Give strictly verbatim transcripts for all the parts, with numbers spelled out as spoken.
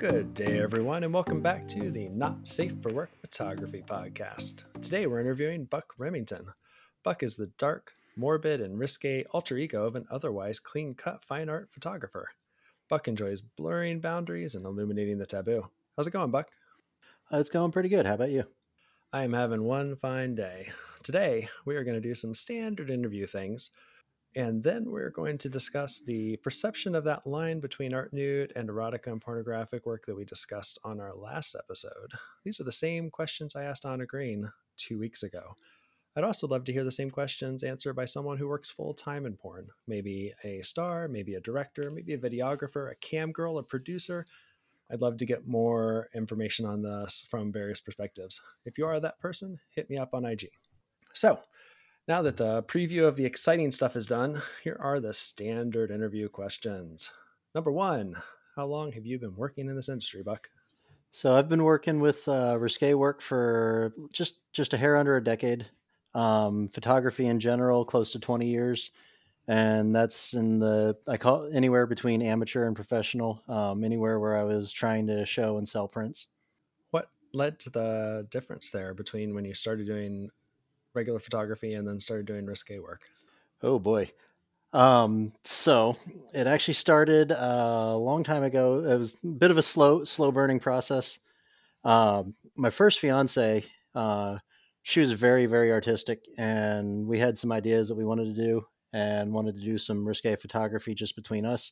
Good day, everyone, and welcome back to the Not Safe for Work Photography Podcast. Today we're interviewing Buck Remington. Buck is the dark, morbid, and risque alter ego of an otherwise clean-cut fine art photographer. Buck enjoys blurring boundaries and illuminating the taboo. How's it going, Buck? Uh, It's going pretty good. How about you? I am having one fine day. Today we are going to do some standard interview things, and then we're going to discuss the perception of that line between art nude and erotica and pornographic work that we discussed on our last episode. These are the same questions I asked Anna Green two weeks ago. I'd also love to hear the same questions answered by someone who works full time in porn. Maybe a star, maybe a director, maybe a videographer, a cam girl, a producer. I'd love to get more information on this from various perspectives. If you are that person, hit me up on I G. So, now that the preview of the exciting stuff is done, here are the standard interview questions. Number one, how long have you been working in this industry, Buck? So I've been working with uh, risque work for just just a hair under a decade. Um, photography in general, close to twenty years, and that's in the I call it anywhere between amateur and professional. Um, anywhere where I was trying to show and sell prints. What led to the difference there between when you started doing regular photography and then started doing risque work? Oh boy. Um, so it actually started uh, a long time ago. It was a bit of a slow slow burning process. Um, my first fiance, uh, she was very, very artistic, and we had some ideas that we wanted to do and wanted to do some risque photography just between us.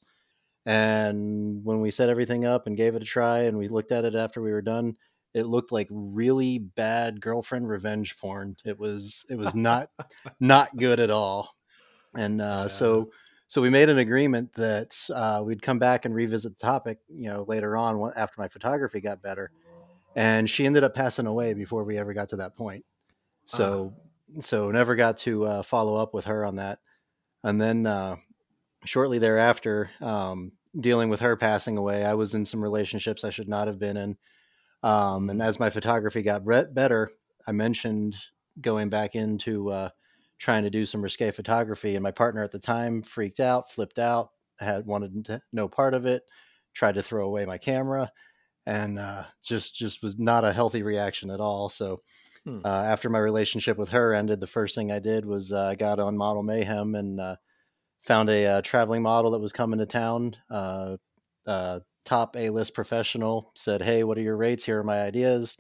And when we set everything up and gave it a try, and we looked at it after we were done, it looked like really bad girlfriend revenge porn. It was, it was not, not good at all. And uh, Yeah. so, so we made an agreement that uh, we'd come back and revisit the topic, you know, later on after my photography got better, and she ended up passing away before we ever got to that point. Ah, So so never got to uh, follow up with her on that. And then uh, shortly thereafter, um, dealing with her passing away, I was in some relationships I should not have been in. Um, and mm, as my photography got better, I mentioned going back into uh, trying to do some risque photography, and my partner at the time freaked out, flipped out, had wanted no part of it, tried to throw away my camera, and uh, just just was not a healthy reaction at all. So hmm. uh, after my relationship with her ended, the first thing I did was uh, I got on Model Mayhem and uh, found a uh, traveling model that was coming to town. Uh, uh, top A list professional said, "Hey, what are your rates? Here are my ideas."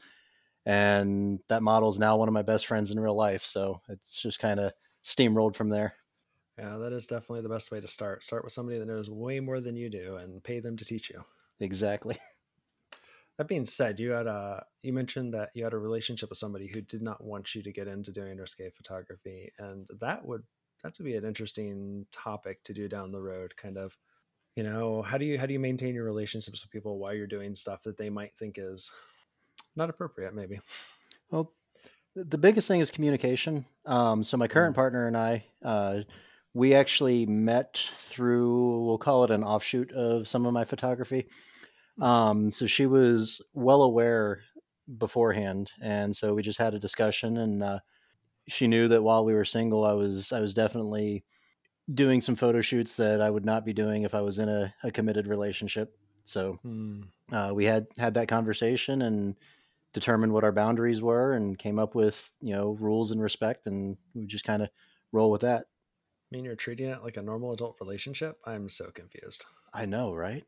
And that model is now one of my best friends in real life. So it's just kind of steamrolled from there. Yeah, that is definitely the best way to start. Start with somebody that knows way more than you do and pay them to teach you. Exactly. That being said, you had a you mentioned that you had a relationship with somebody who did not want you to get into doing risque photography, and that would that would be an interesting topic to do down the road. Kind of, you know, how do you how do you maintain your relationships with people while you're doing stuff that they might think is not appropriate, maybe? Well, the biggest thing is communication. Um, so my current Mm. partner and I, uh, we actually met through, we'll call it an offshoot of some of my photography. Um, so she was well aware beforehand, and so we just had a discussion, and uh, she knew that while we were single, I was I was definitely doing some photo shoots that I would not be doing if I was in a, a committed relationship. So Mm. uh, we had had that conversation and determined what our boundaries were, and came up with you know rules and respect, and we just kind of roll with that. I mean, you're treating it like a normal adult relationship. I'm so confused. I know, right?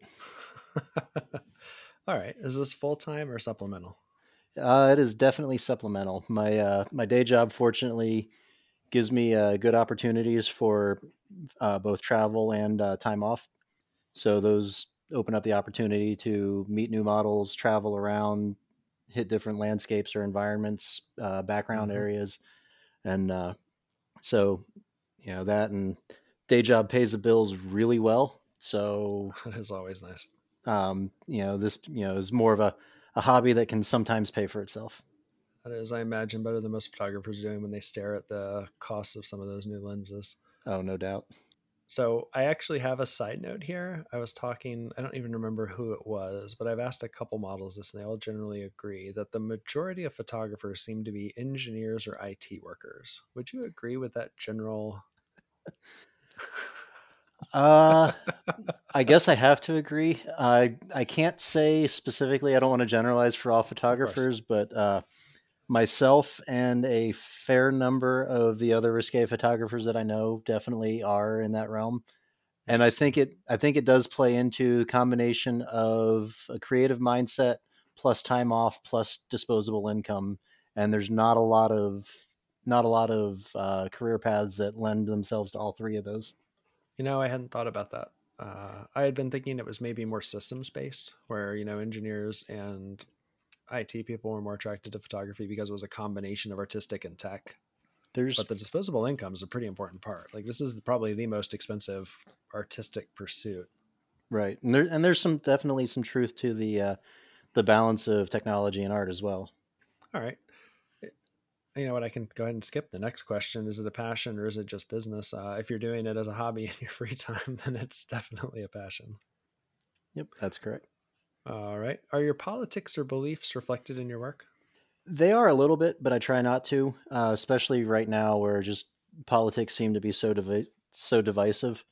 All right, is this full time or supplemental? Uh, it is definitely supplemental. My uh, my day job, fortunately, gives me uh, good opportunities for uh, both travel and uh, time off. So those open up the opportunity to meet new models, travel around, hit different landscapes or environments, uh, background Hmm. areas, and uh, so you know that and day job pays the bills really well. So That is always nice. um, you know this you know is more of a, a hobby that can sometimes pay for itself. That is, I imagine, better than most photographers doing when they stare at the cost of some of those new lenses. Oh, no doubt. So I actually have a side note here. I was talking, I don't even remember who it was, but I've asked a couple models this, and they all generally agree that the majority of photographers seem to be engineers or I T workers. Would you agree with that general? Uh, I guess I have to agree. I I can't say specifically. I don't want to generalize for all Of course. photographers, but uh, myself and a fair number of the other risque photographers that I know definitely are in that realm. And I think Interesting. it I think it does play into a combination of a creative mindset plus time off plus disposable income. And there's not a lot of not a lot of uh, career paths that lend themselves to all three of those. You know, I hadn't thought about that. Uh, I had been thinking it was maybe more systems based, where, you know, engineers and I T people were more attracted to photography because it was a combination of artistic and tech. There's But the disposable income is a pretty important part. Like, this is probably the most expensive artistic pursuit. right, and there and there's some definitely some truth to the uh, the balance of technology and art as well. All right. You know what? I can go ahead and skip the next question. Is it a passion or is it just business? Uh, if you're doing it as a hobby in your free time, then it's definitely a passion. Yep, that's correct. All right. Are your politics or beliefs reflected in your work? They are a little bit, but I try not to, uh, especially right now where just politics seem to be so divi- so divisive.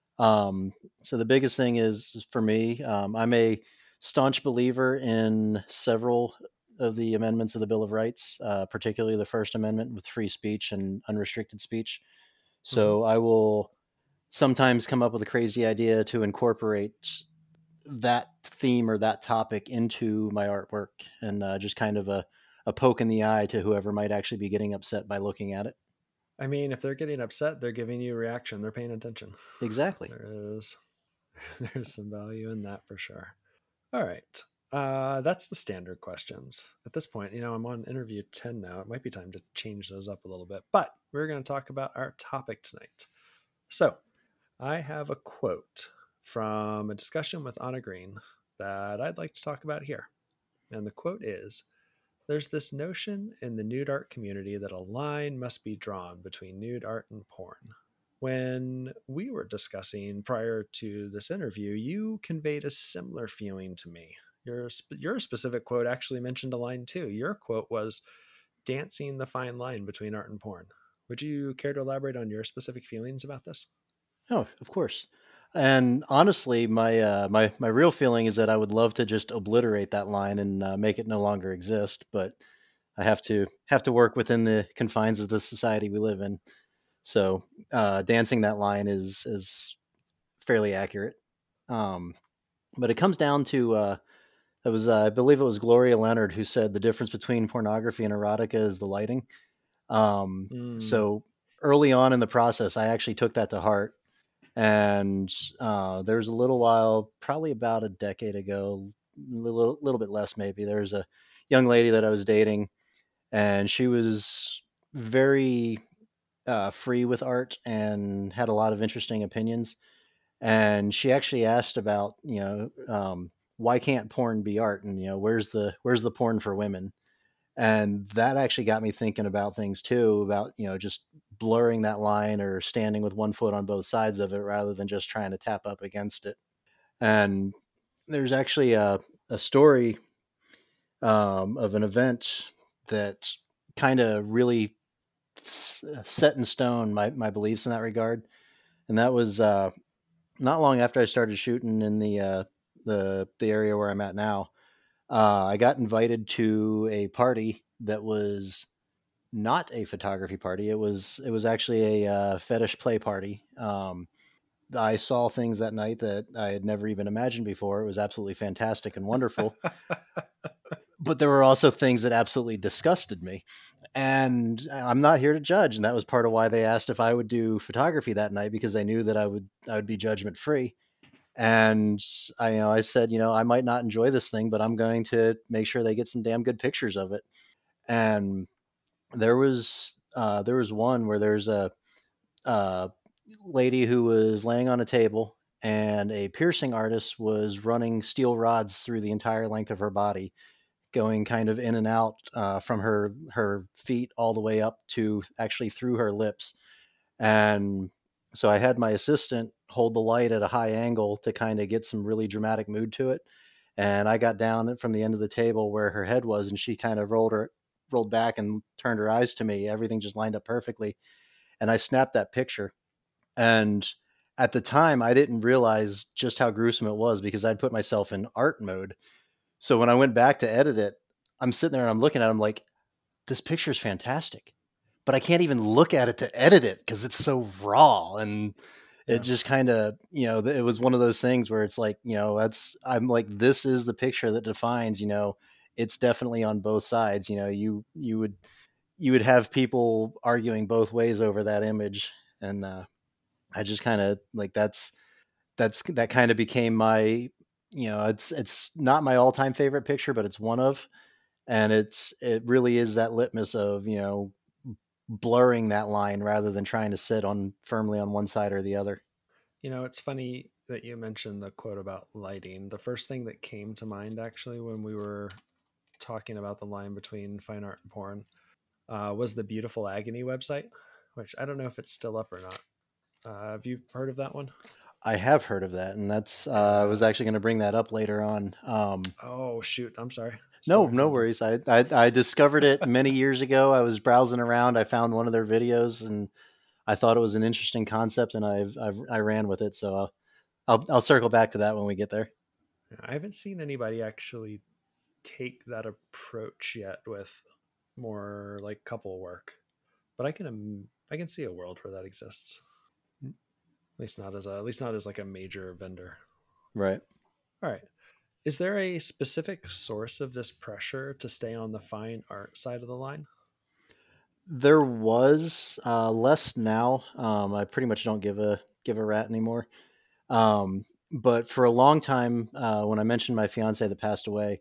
Um, so the biggest thing is for me, um, I'm a staunch believer in several of the amendments of the Bill of Rights, uh, particularly the First Amendment with free speech and unrestricted speech. Hmm. So I will sometimes come up with a crazy idea to incorporate that theme or that topic into my artwork and uh, just kind of a, a poke in the eye to whoever might actually be getting upset by looking at it. I mean, if they're getting upset, they're giving you a reaction. They're paying attention. Exactly. There is there's some value in that for sure. All right. Uh, that's the standard questions. At this point, you know, I'm on interview ten now. It might be time to change those up a little bit, but we're going to talk about our topic tonight. So, I have a quote from a discussion with Anna Green that I'd like to talk about here. And the quote is: there's this notion in the nude art community that a line must be drawn between nude art and porn. When we were discussing prior to this interview, you conveyed a similar feeling to me. Your, your specific quote actually mentioned a line too. Your quote was dancing the fine line between art and porn. Would you care to elaborate on your specific feelings about this? Oh, of course. And honestly, my uh, my my real feeling is that I would love to just obliterate that line and uh, make it no longer exist, but I have to have to work within the confines of the society we live in. So uh, dancing that line is is fairly accurate. Um, but it comes down to uh, it was uh, I believe it was Gloria Leonard who said the difference between pornography and erotica is the lighting. Um, Mm, so early on in the process, I actually took that to heart. And uh, there was a little while, probably about a decade ago, a little, little bit less maybe. There was a young lady that I was dating, and she was very uh, free with art and had a lot of interesting opinions. And she actually asked about, you know, um, why can't porn be art? And you know, where's the where's the porn for women? And that actually got me thinking about things too, about you know just blurring that line or standing with one foot on both sides of it rather than just trying to tap up against it. And there's actually a, a story um, of an event that kind of really set in stone my, my beliefs in that regard. And that was uh, not long after I started shooting in the uh, the the area where I'm at now. Uh, I got invited to a party that was not a photography party. It was it was actually a uh, fetish play party. Um, I saw things that night that I had never even imagined before. It was absolutely fantastic and wonderful. But there were also things that absolutely disgusted me. And I'm not here to judge. And that was part of why they asked if I would do photography that night because they knew that I would I would be judgment free. And I you know I said, you know, I might not enjoy this thing, but I'm going to make sure they get some damn good pictures of it. And there was uh, there was one where there's a, a lady who was laying on a table and a piercing artist was running steel rods through the entire length of her body, going kind of in and out uh, from her her feet all the way up to actually through her lips. And so I had my assistant hold the light at a high angle to kind of get some really dramatic mood to it. And I got down from the end of the table where her head was, and she kind of rolled her rolled back and turned her eyes to me. Everything just lined up perfectly, and I snapped that picture. And at the time, I didn't realize just how gruesome it was because I'd put myself in art mode. So when I went back to edit it, I'm sitting there and I'm looking at it, I'm like, this picture is fantastic, but I can't even look at it to edit it because it's so raw. And it Yeah. just kind of, you know, it was one of those things where it's like, you know, that's, I'm like, this is the picture that defines, you know, it's definitely on both sides. You know, you, you would, you would have people arguing both ways over that image. And, uh, I just kind of like, that's, that's, that kind of became my, you know, it's, it's not my all time favorite picture, but it's one of, and it's, it really is that litmus of, you know, blurring that line rather than trying to sit on firmly on one side or the other. You know, it's funny that you mentioned the quote about lighting. The first thing that came to mind actually when we were talking about the line between fine art and porn uh, was the Beautiful Agony website, which I don't know if it's still up or not. Uh, have you heard of that one? I have heard of that, and that's uh, I Yeah. was actually going to bring that up later on. Um, Oh shoot, I'm sorry. no, Stole your no thunder. worries. I, I I discovered it many years ago. I was browsing around. I found one of their videos, and I thought it was an interesting concept, and I've, I've I ran with it. So I'll, I'll I'll circle back to that when we get there. I haven't seen anybody actually take that approach yet with more like couple work, but I can um, I can see a world where that exists. At least not as a at least not as like a major vendor. Right. All right. Is there a specific source of this pressure to stay on the fine art side of the line? There was uh, less now. Um, I pretty much don't give a give a rat anymore. Um, but for a long time, uh, when I mentioned my fiance that passed away,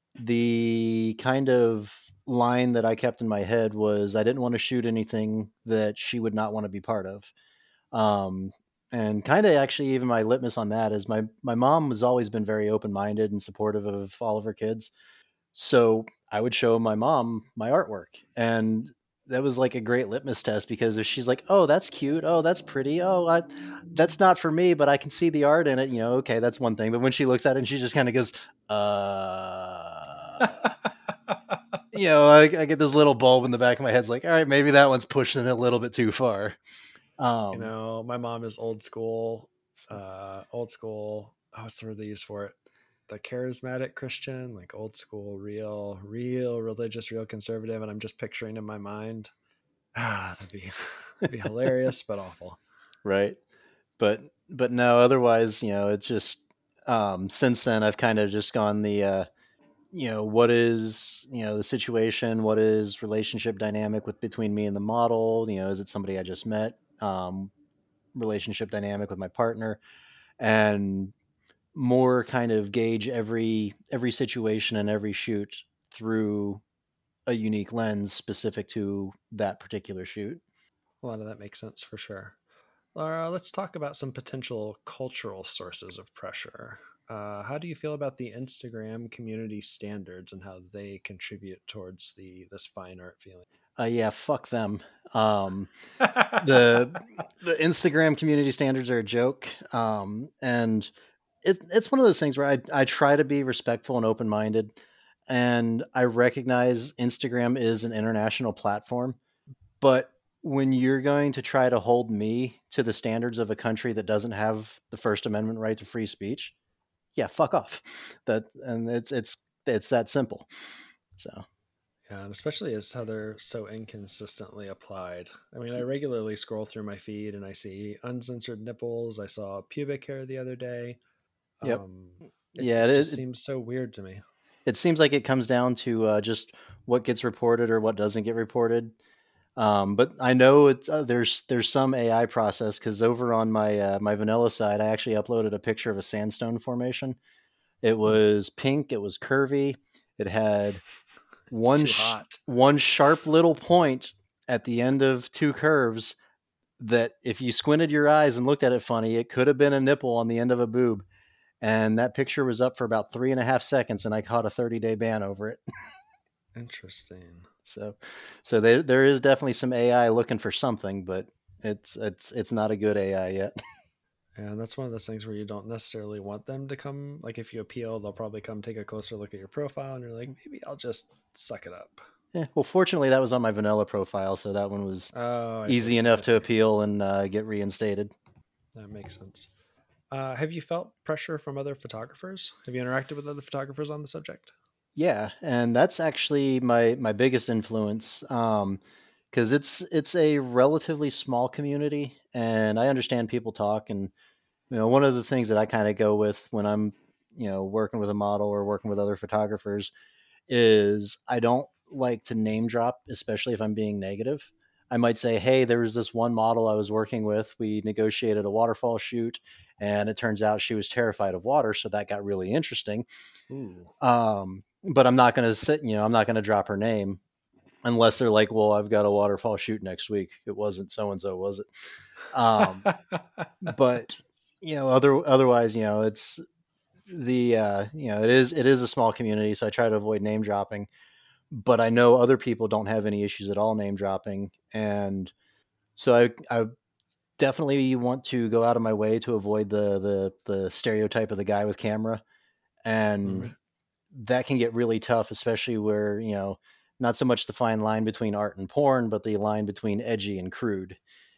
the kind of line that I kept in my head was I didn't want to shoot anything that she would not want to be part of. Um, and kind of actually even my litmus on that is my my mom has always been very open minded and supportive of all of her kids. So I would show my mom my artwork, and that was like a great litmus test because if she's like, "Oh, that's cute. Oh, that's pretty. Oh, I, that's not for me, but I can see the art in it." You know, okay, that's one thing. But when she looks at it and she just kind of goes, "Uh," you know, I, I get this little bulb in the back of my head. It's like, all right, maybe that one's pushing it a little bit too far. You Um, know, my mom is old school, so, uh, old school. Oh, what's the word they use for it? The charismatic Christian, like old school, real, real religious, real conservative. And I'm just picturing in my mind, ah, that'd be, that'd be hilarious, but awful. right. But but no, otherwise, you know, it's just um, since then I've kind of just gone the uh, you know what is you know the situation, what is relationship dynamic with between me and the model, you know, is it somebody I just met, um, relationship dynamic with my partner, and more kind of gauge every every situation and every shoot through a unique lens specific to that particular shoot. A lot of that makes sense for sure. Laura, let's talk about some potential cultural sources of pressure. Uh, how do you feel about the Instagram community standards and how they contribute towards the this fine art feeling? Uh, yeah, fuck them. Um, the the Instagram community standards are a joke, um, and it, it's one of those things where I I try to be respectful and open minded, and I recognize Instagram is an international platform, but when you're going to try to hold me to the standards of a country that doesn't have the First Amendment right to free speech, yeah, fuck off. That and it's it's it's that simple. So Yeah, and especially as how they're so inconsistently applied. I mean, I regularly scroll through my feed and I see uncensored nipples. I saw pubic hair the other day. yep, Um, it, yeah, it it, just it seems so weird to me. it seems like it comes down to uh, just what gets reported or what doesn't get reported. Um, but I know it's uh, there's there's some A I process because over on my uh, my vanilla side, I actually uploaded a picture of a sandstone formation. It Hmm. was pink. It was curvy. It had It's one too sh- hot. one sharp little point at the end of two curves that if you squinted your eyes and looked at it funny, it could have been a nipple on the end of a boob. And that picture was up for about three and a half seconds, and I caught a thirty day ban over it. Interesting. So, so there there is definitely some A I looking for something, but it's it's it's not a good A I yet. And that's one of those things where you don't necessarily want them to come. Like if you appeal, they'll probably come take a closer look at your profile, and you're like, maybe I'll just suck it up. Yeah, well, fortunately, that was on my vanilla profile, so that one was Oh, I see. easy I enough to see. appeal and uh, get reinstated. That makes sense. Uh, have you felt pressure from other photographers? Have you interacted with other photographers on the subject? Yeah, and that's actually my my biggest influence, um, because it's it's a relatively small community, and I understand people talk, and you know, one of the things that I kind of go with when I'm, you know, working with a model or working with other photographers is I don't like to name drop, especially if I'm being negative. I might say, hey, there was this one model I was working with. We negotiated a waterfall shoot, and it turns out she was terrified of water. So that got really interesting. Ooh. Um, but I'm not going to sit, you know, I'm not going to drop her name unless they're like, well, I've got a waterfall shoot next week. It wasn't so and so, was it? Um, but you know, other otherwise, you know, it's the uh, you know, it is it is a small community, so I try to avoid name dropping. But I know other people don't have any issues at all name dropping, and so I I definitely want to go out of my way to avoid the the the stereotype of the guy with camera, Mhm. and that can get really tough, especially where you know not so much the fine line between art and porn, but the line between edgy and crude.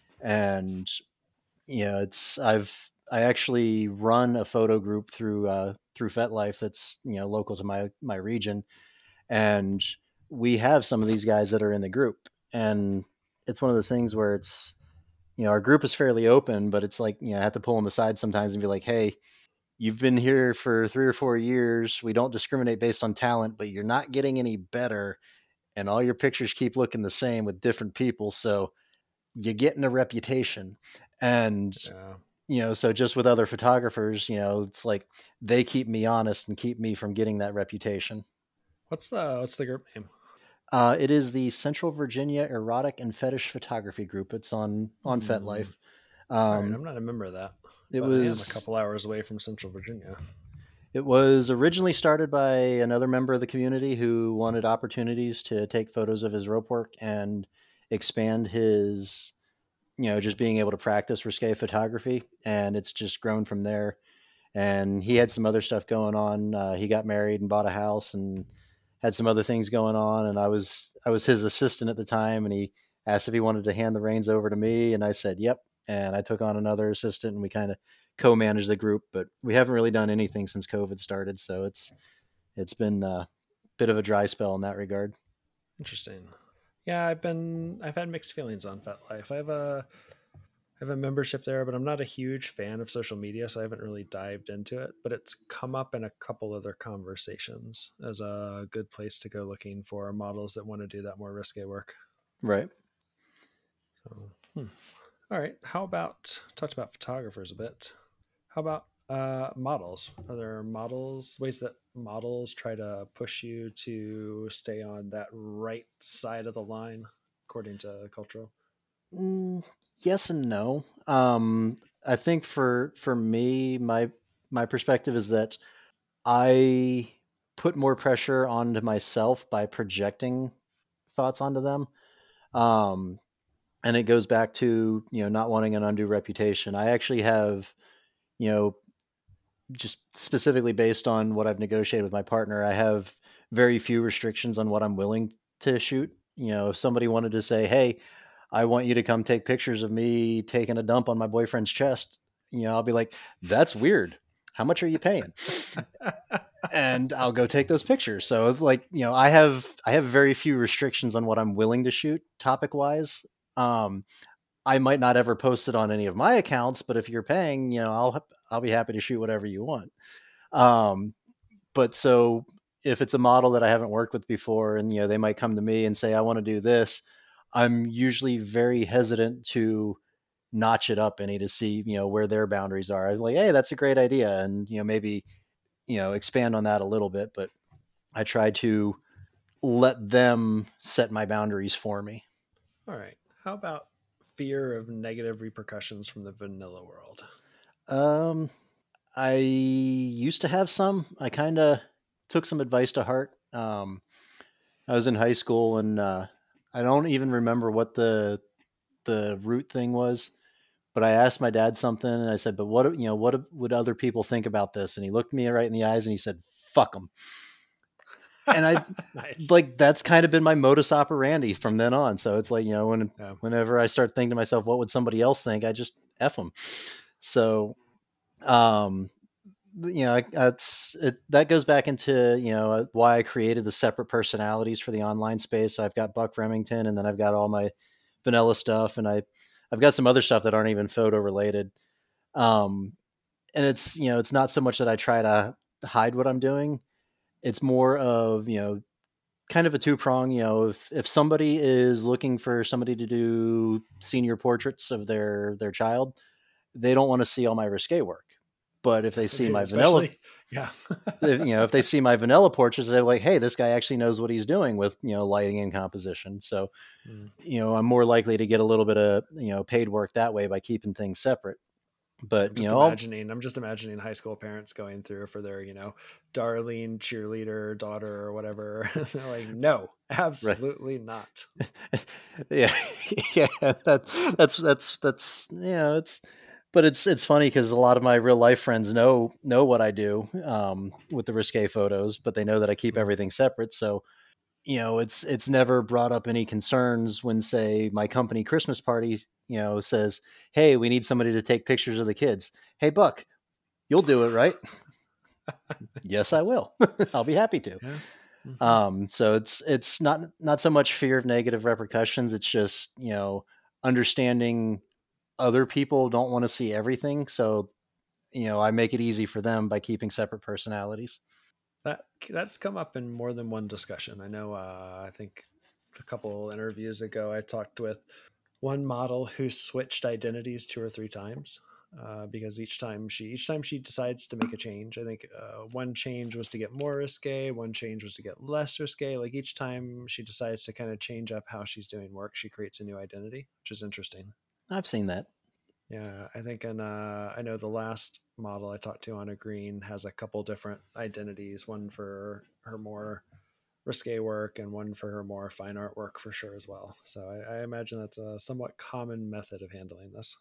And you know, it's I've I actually run a photo group through uh, through FetLife that's you know local to my my region, and we have some of these guys that are in the group, and it's one of those things where it's you know our group is fairly open, but it's like you know I have to pull them aside sometimes and be like, hey, you've been here for three or four years. We don't discriminate based on talent, but you're not getting any better, and all your pictures keep looking the same with different people, so you're getting a reputation. And Yeah. you know, so just with other photographers, you know, it's like they keep me honest and keep me from getting that reputation. What's the what's the group name? Uh, it is the Central Virginia Erotic and Fetish Photography Group. It's on on Hmm. FetLife. All right, Um, I'm not a member of that, it but I am a was couple hours away from Central Virginia. it was originally started by another member of the community who wanted opportunities to take photos of his rope work and expand his, you know, just being able to practice risque photography, and it's just grown from there. And he had some other stuff going on. Uh, he got married and bought a house and had some other things going on. And I was I was his assistant at the time, and he asked if he wanted to hand the reins over to me, and I said yep. And I took on another assistant, and we kind of co-managed the group. But we haven't really done anything since COVID started, so it's it's been a bit of a dry spell in that regard. Interesting. Yeah, I've been I've had mixed feelings on FetLife. I have a I have a membership there, but I'm not a huge fan of social media, so I haven't really dived into it. But it's come up in a couple other conversations as a good place to go looking for models that want to do that more risque work. Right. So, hmm. All right. How about talked about photographers a bit? How about uh, models? Are there models ways that models try to push you to stay on that right side of the line, according to cultural? Mm, yes and no. Um, I think for for me, my my perspective is that I put more pressure onto myself by projecting thoughts onto them. Um, and it goes back to, you know, not wanting an undue reputation. I actually have, you know, just specifically based on what I've negotiated with my partner, I have very few restrictions on what I'm willing to shoot. You know, if somebody wanted to say, hey, I want you to come take pictures of me taking a dump on my boyfriend's chest, you know, I'll be like, that's weird. How much are you paying? And I'll go take those pictures. So it's like, you know, I have I have very few restrictions on what I'm willing to shoot topic wise. Um, I might not ever post it on any of my accounts, but if you're paying, you know, I'll I'll be happy to shoot whatever you want. Um, but so if it's a model that I haven't worked with before, and you know, they might come to me and say, I want to do this, I'm usually very hesitant to notch it up any to see, you know, where their boundaries are. I'm like, hey, that's a great idea. And, you know, maybe, you know, expand on that a little bit, but I try to let them set my boundaries for me. All right. How about fear of negative repercussions from the vanilla world? Um, I used to have some. I kind of took some advice to heart. Um, I was in high school, and uh, I don't even remember what the the root thing was, but I asked my dad something, and I said, "But what you know? What would other people think about this?" And he looked me right in the eyes, and he said, "Fuck them." And I Nice. like that's kind of been my modus operandi from then on. So it's like you know when Yeah. whenever I start thinking to myself, "What would somebody else think?" I just f them. So, um, you know, that's it, that goes back into, you know, why I created the separate personalities for the online space. So I've got Buck Remington, and then I've got all my vanilla stuff, and I I've got some other stuff that aren't even photo related. Um, and it's, you know, it's not so much that I try to hide what I'm doing. It's more of, you know, kind of a two prong. You know, if if somebody is looking for somebody to do senior portraits of their their child, they don't want to see all my risque work. But if they see my vanilla, Especially, yeah. if, you know, if they see my vanilla portraits, they're like, hey, this guy actually knows what he's doing with, you know, lighting and composition. So, Mm. you know, I'm more likely to get a little bit of, you know, paid work that way by keeping things separate. I'm But, you just know, I'll, imagining. I'm just imagining high school parents going through for their, you know, darling cheerleader daughter or whatever. They're like, no, right. absolutely not. yeah, yeah, that, that's, that's, that's, you know, it's, but it's, it's funny because a lot of my real life friends know, know what I do, um, with the risque photos, but they know that I keep Mm. everything separate. So, you know, it's it's never brought up any concerns when, say, my company Christmas party, you know, says, hey, we need somebody to take pictures of the kids. Hey, Buck, you'll do it, right? Yes, I will. I'll be happy to. Yeah. Mm-hmm. Um, so it's it's not not so much fear of negative repercussions. It's just, you know, understanding other people don't want to see everything. So, you know, I make it easy for them by keeping separate personalities. That that's come up in more than one discussion. I know. Uh, I think a couple interviews ago, I talked with one model who switched identities two or three times uh, because each time she each time she decides to make a change. I think uh, one change was to get more risque, one change was to get less risque. Like each time she decides to kind of change up how she's doing work, she creates a new identity, which is interesting. I've seen that. Yeah, I think, and uh, I know the last model I talked to, Anna Green, has a couple different identities. One for her more risque work, and one for her more fine art work for sure as well. So I, I imagine that's a somewhat common method of handling this.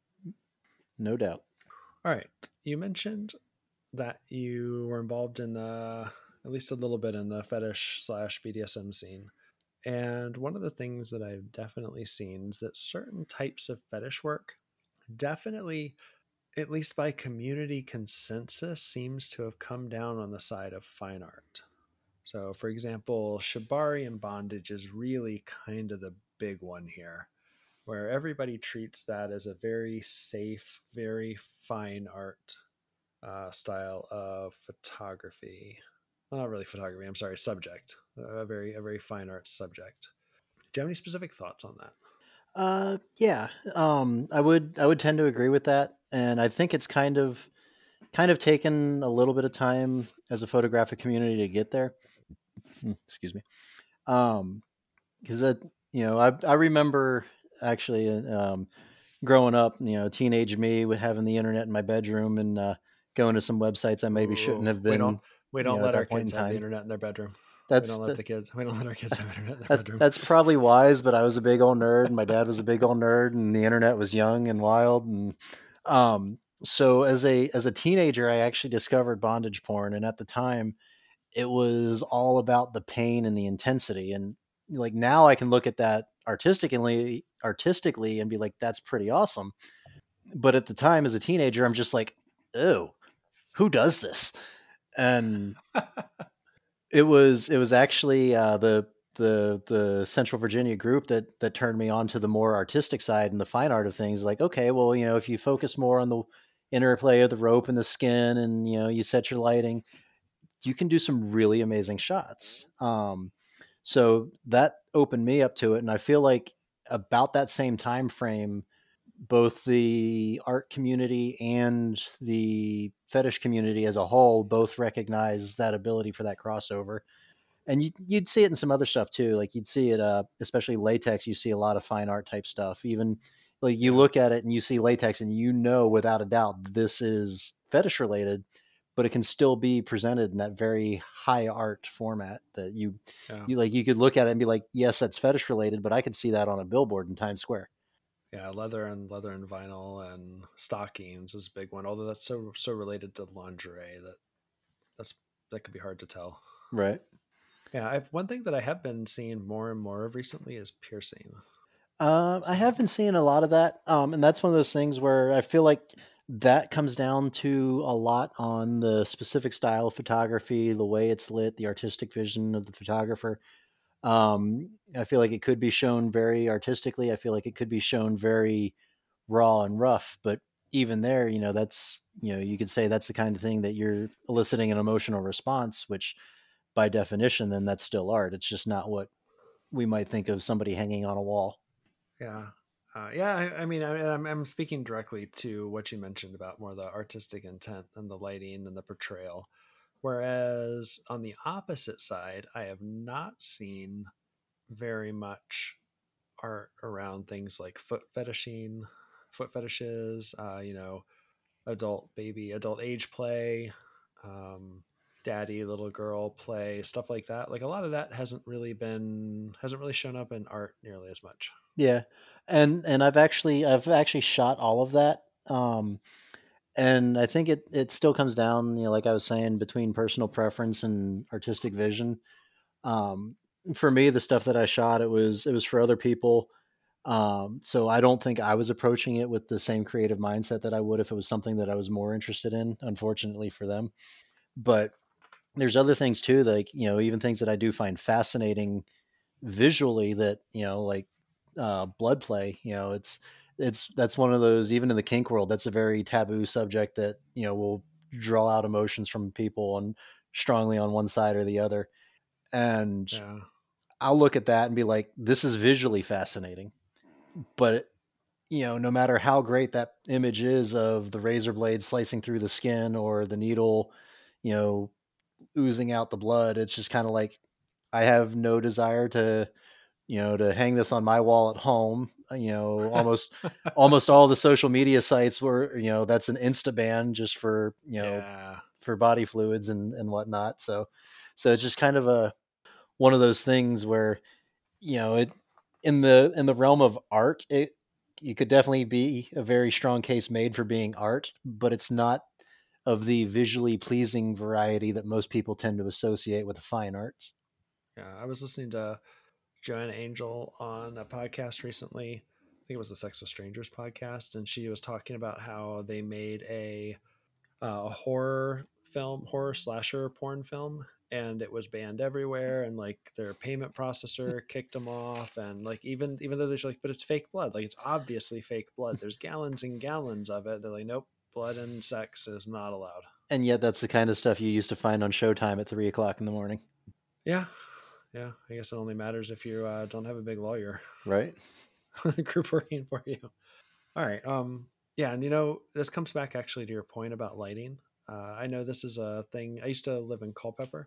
No doubt. All right, you mentioned that you were involved in the at least a little bit in the fetish slash B D S M scene. And one of the things that I've definitely seen is that certain types of fetish work definitely, at least by community consensus, seems to have come down on the side of fine art. So, for example, shibari and bondage is really kind of the big one here, where everybody treats that as a very safe, very fine art uh, style of photography. Well, not really photography. I'm sorry, subject. A very, a very fine art subject. Do you have any specific thoughts on that? Uh, yeah. Um, I would I would tend to agree with that, and I think it's kind of kind of taken a little bit of time as a photographic community to get there. Mm, excuse me. Um, because that, you know, I I remember actually, um, growing up, you know, teenage me with having the internet in my bedroom and, uh, going to some websites I maybe shouldn't Ooh, have we don't been, we you don't know, at let our that point in kids have the time. internet in their bedroom. We That's don't let the the kids. We don't let our kids have internet in their that's bedroom. that's probably wise, but I was a big old nerd. And my dad was a big old nerd, and the internet was young and wild. And um, so as a as a teenager, I actually discovered bondage porn, and at the time, it was all about the pain and the intensity. And like now, I can look at that artistically artistically and be like, that's pretty awesome. But at the time, as a teenager, I'm just like, ew, who does this? And it was it was actually, uh, the the the Central Virginia group that that turned me on to the more artistic side and the fine art of things. Like, okay, well, you know, if you focus more on the interplay of the rope and the skin, and you know, you set your lighting, you can do some really amazing shots. Um, so that opened me up to it, and I feel like about that same time frame, both the art community and the fetish community as a whole both recognize that ability for that crossover. And you, you'd see it in some other stuff too. Like you'd see it, uh, especially latex. You see a lot of fine art type stuff. Even like you Yeah, look at it and you see latex, and you know without a doubt this is fetish related, but it can still be presented in that very high art format that you yeah, you like. You could look at it and be like, yes, that's fetish related, but I could see that on a billboard in Times Square. yeah. Leather and leather and vinyl and stockings is a big one. Although that's so so related to lingerie that that's that could be hard to tell. Right. Yeah, I've, one thing that I have been seeing more and more of recently is piercing. Uh, I So have been seeing a lot of that, um, and that's one of those things where I feel like That comes down to a lot on the specific style of photography, the way it's lit, the artistic vision of the photographer. Um, I feel like it could be shown very artistically. I feel like it could be shown very raw and rough, but even there, you know, that's, you know, you could say that's the kind of thing that you're eliciting an emotional response, which by definition, then that's still art. It's just not what we might think of somebody hanging on a wall. Yeah. Uh, yeah, I, I mean, I, I'm, I'm speaking directly to what you mentioned about more the artistic intent and the lighting and the portrayal. Whereas on the opposite side, I have not seen very much art around things like foot fetishing, foot fetishes, uh, you know, adult baby, adult age play, um, daddy, little girl play, stuff like that. Like a lot of that hasn't really been, hasn't really shown up in art nearly as much. Yeah. And, and I've actually, I've actually shot all of that. Um, and I think it, it still comes down, you know, like I was saying, between personal preference and artistic vision. Um, for me, the stuff that I shot, it was, it was for other people. Um, so I don't think I was approaching it with the same creative mindset that I would if it was something that I was more interested in, unfortunately for them. But there's other things too, like, you know, even things that I do find fascinating visually that, you know, like uh, blood play, you know, it's, it's, that's one of those, even in the kink world, that's a very taboo subject that, you know, will draw out emotions from people and strongly on one side or the other. And Yeah. I'll look at that and be like, this is visually fascinating, but you know, no matter how great that image is of the razor blade slicing through the skin or the needle, you know, oozing out the blood, it's just kind of like, I have no desire to, you know, to hang this on my wall at home. You know, almost, almost all the social media sites were, you know, that's an insta ban just for, you know, Yeah. for body fluids and, and whatnot. So, so it's just kind of a, one of those things where, you know, it, in the in the realm of art, it, you could definitely be a very strong case made for being art, but it's not of the visually pleasing variety that most people tend to associate with the fine arts. Yeah. I was listening to Joanna Angel on a podcast recently. I think it was the Sex with Strangers podcast, and she was talking about how they made a uh, a horror film, horror slasher porn film, and it was banned everywhere. And like their payment processor kicked them off, and like even even though they're like, but it's fake blood, like it's obviously fake blood. There's gallons and gallons of it. They're like, nope, blood and sex is not allowed. And yet, that's the kind of stuff you used to find on Showtime at three o'clock in the morning, Yeah, yeah. I guess it only matters if you uh, don't have a big lawyer right? group working for you. All right. Um. Yeah, and you know this comes back actually to your point about lighting. Uh, I know this is a thing. I used to live in Culpeper,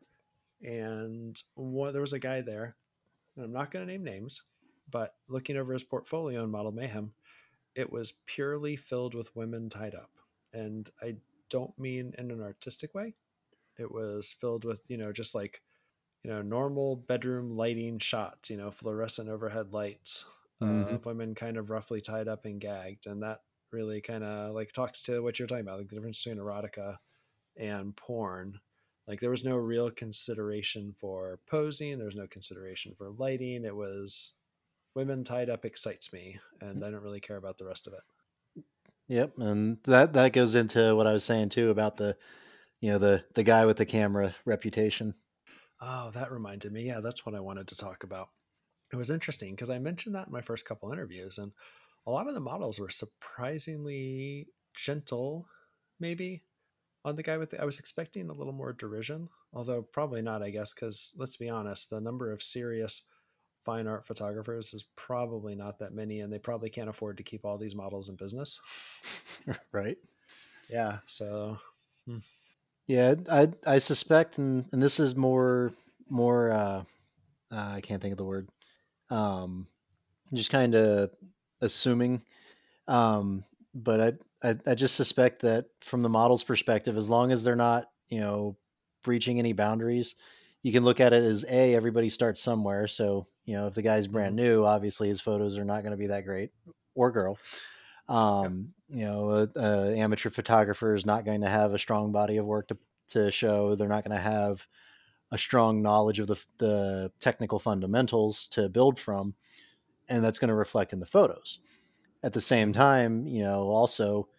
and one, there was a guy there, and I'm not going to name names, but looking over his portfolio in Model Mayhem, it was purely filled with women tied up, and I don't mean in an artistic way. It was filled with you know just like you know normal bedroom lighting shots, you know fluorescent overhead lights Mm-hmm. of women kind of roughly tied up and gagged, and that really kind of like talks to what you're talking about, like the difference between erotica and porn. Like there was no real consideration for posing. There was no consideration for lighting. It was women tied up excites me, and I don't really care about the rest of it. Yep, and that that goes into what I was saying too about the, you know, the the guy with the camera reputation. Oh, that reminded me. Yeah, that's what I wanted to talk about. It was interesting because I mentioned that in my first couple interviews, and a lot of the models were surprisingly gentle, maybe on the guy with the, I was expecting a little more derision, although probably not, I guess, because let's be honest, the number of serious fine art photographers is probably not that many, and they probably can't afford to keep all these models in business. Right? Yeah, so hmm. Yeah, I I suspect, and and this is more more. Uh, uh, I can't think of the word. Um, just kind of assuming. Um, but I, I I just suspect that from the model's perspective, as long as they're not, you know, breaching any boundaries, you can look at it as a everybody starts somewhere. So you know, if the guy's brand Hmm. new, obviously his photos are not going to be that great, or girl. Yeah. Um, you know, a, a amateur photographer is not going to have a strong body of work to to show. They're not going to have a strong knowledge of the the technical fundamentals to build from, and that's going to reflect in the photos. At the same Hmm. time, you know, also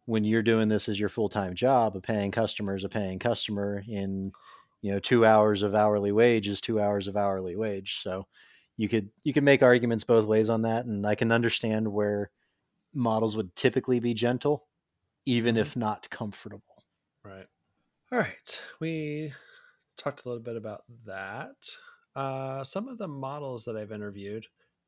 when you're doing this as your full-time job, a paying customer is a paying customer. In, you know, two hours of hourly wage is two hours of hourly wage. So you could you could make arguments both ways on that, and I can understand where models would typically be gentle, even Mm-hmm. if not comfortable. Right. All right. We talked a little bit about that. Uh, some of the models that I've interviewed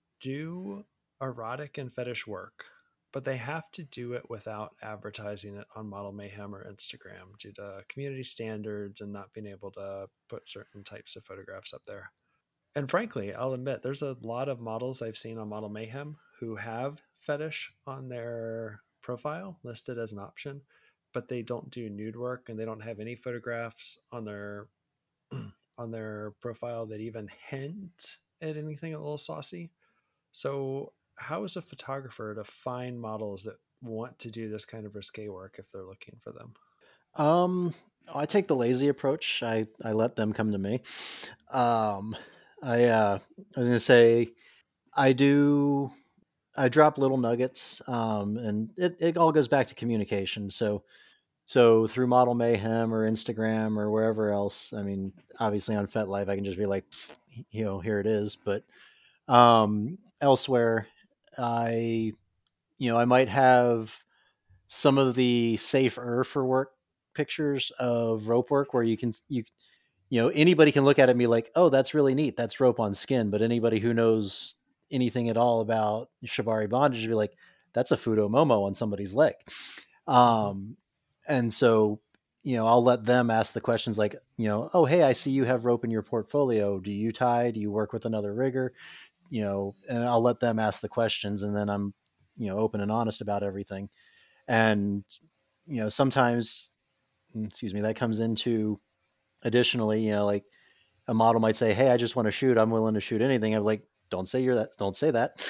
do erotic and fetish work, but they have to do it without advertising it on Model Mayhem or Instagram due to community standards and not being able to put certain types of photographs up there. And frankly, I'll admit there's a lot of models I've seen on Model Mayhem who have fetish on their profile listed as an option, but they don't do nude work and they don't have any photographs on their on their profile that even hint at anything a little saucy. So, how is a photographer to find models that want to do this kind of risque work if they're looking for them? Um, I take the lazy approach. I, I let them come to me. Um, I, uh, I was going to say, I do, I drop little nuggets. Um, and it, it all goes back to communication. So, so through Model Mayhem or Instagram or wherever else, I mean, obviously on FetLife, I can just be like, you know, here it is. But, um, elsewhere, I, you know, I might have some of the safer for work pictures of rope work where you can you you know anybody can look at it and be like, oh, that's really neat, that's rope on skin. But anybody who knows anything at all about shibari bondage would be like, that's a fudo momo on somebody's leg. Mm-hmm. um and so, you know, I'll let them ask the questions like, you know, oh, hey, I see you have rope in your portfolio, do you tie, do you work with another rigger, you know, and I'll let them ask the questions, and then I'm, you know, open and honest about everything. And, you know, sometimes, mm, excuse me, that comes into additionally, you know, like a model might say, hey, I just want to shoot, I'm willing to shoot anything. I'm like, don't say you're that, don't say that.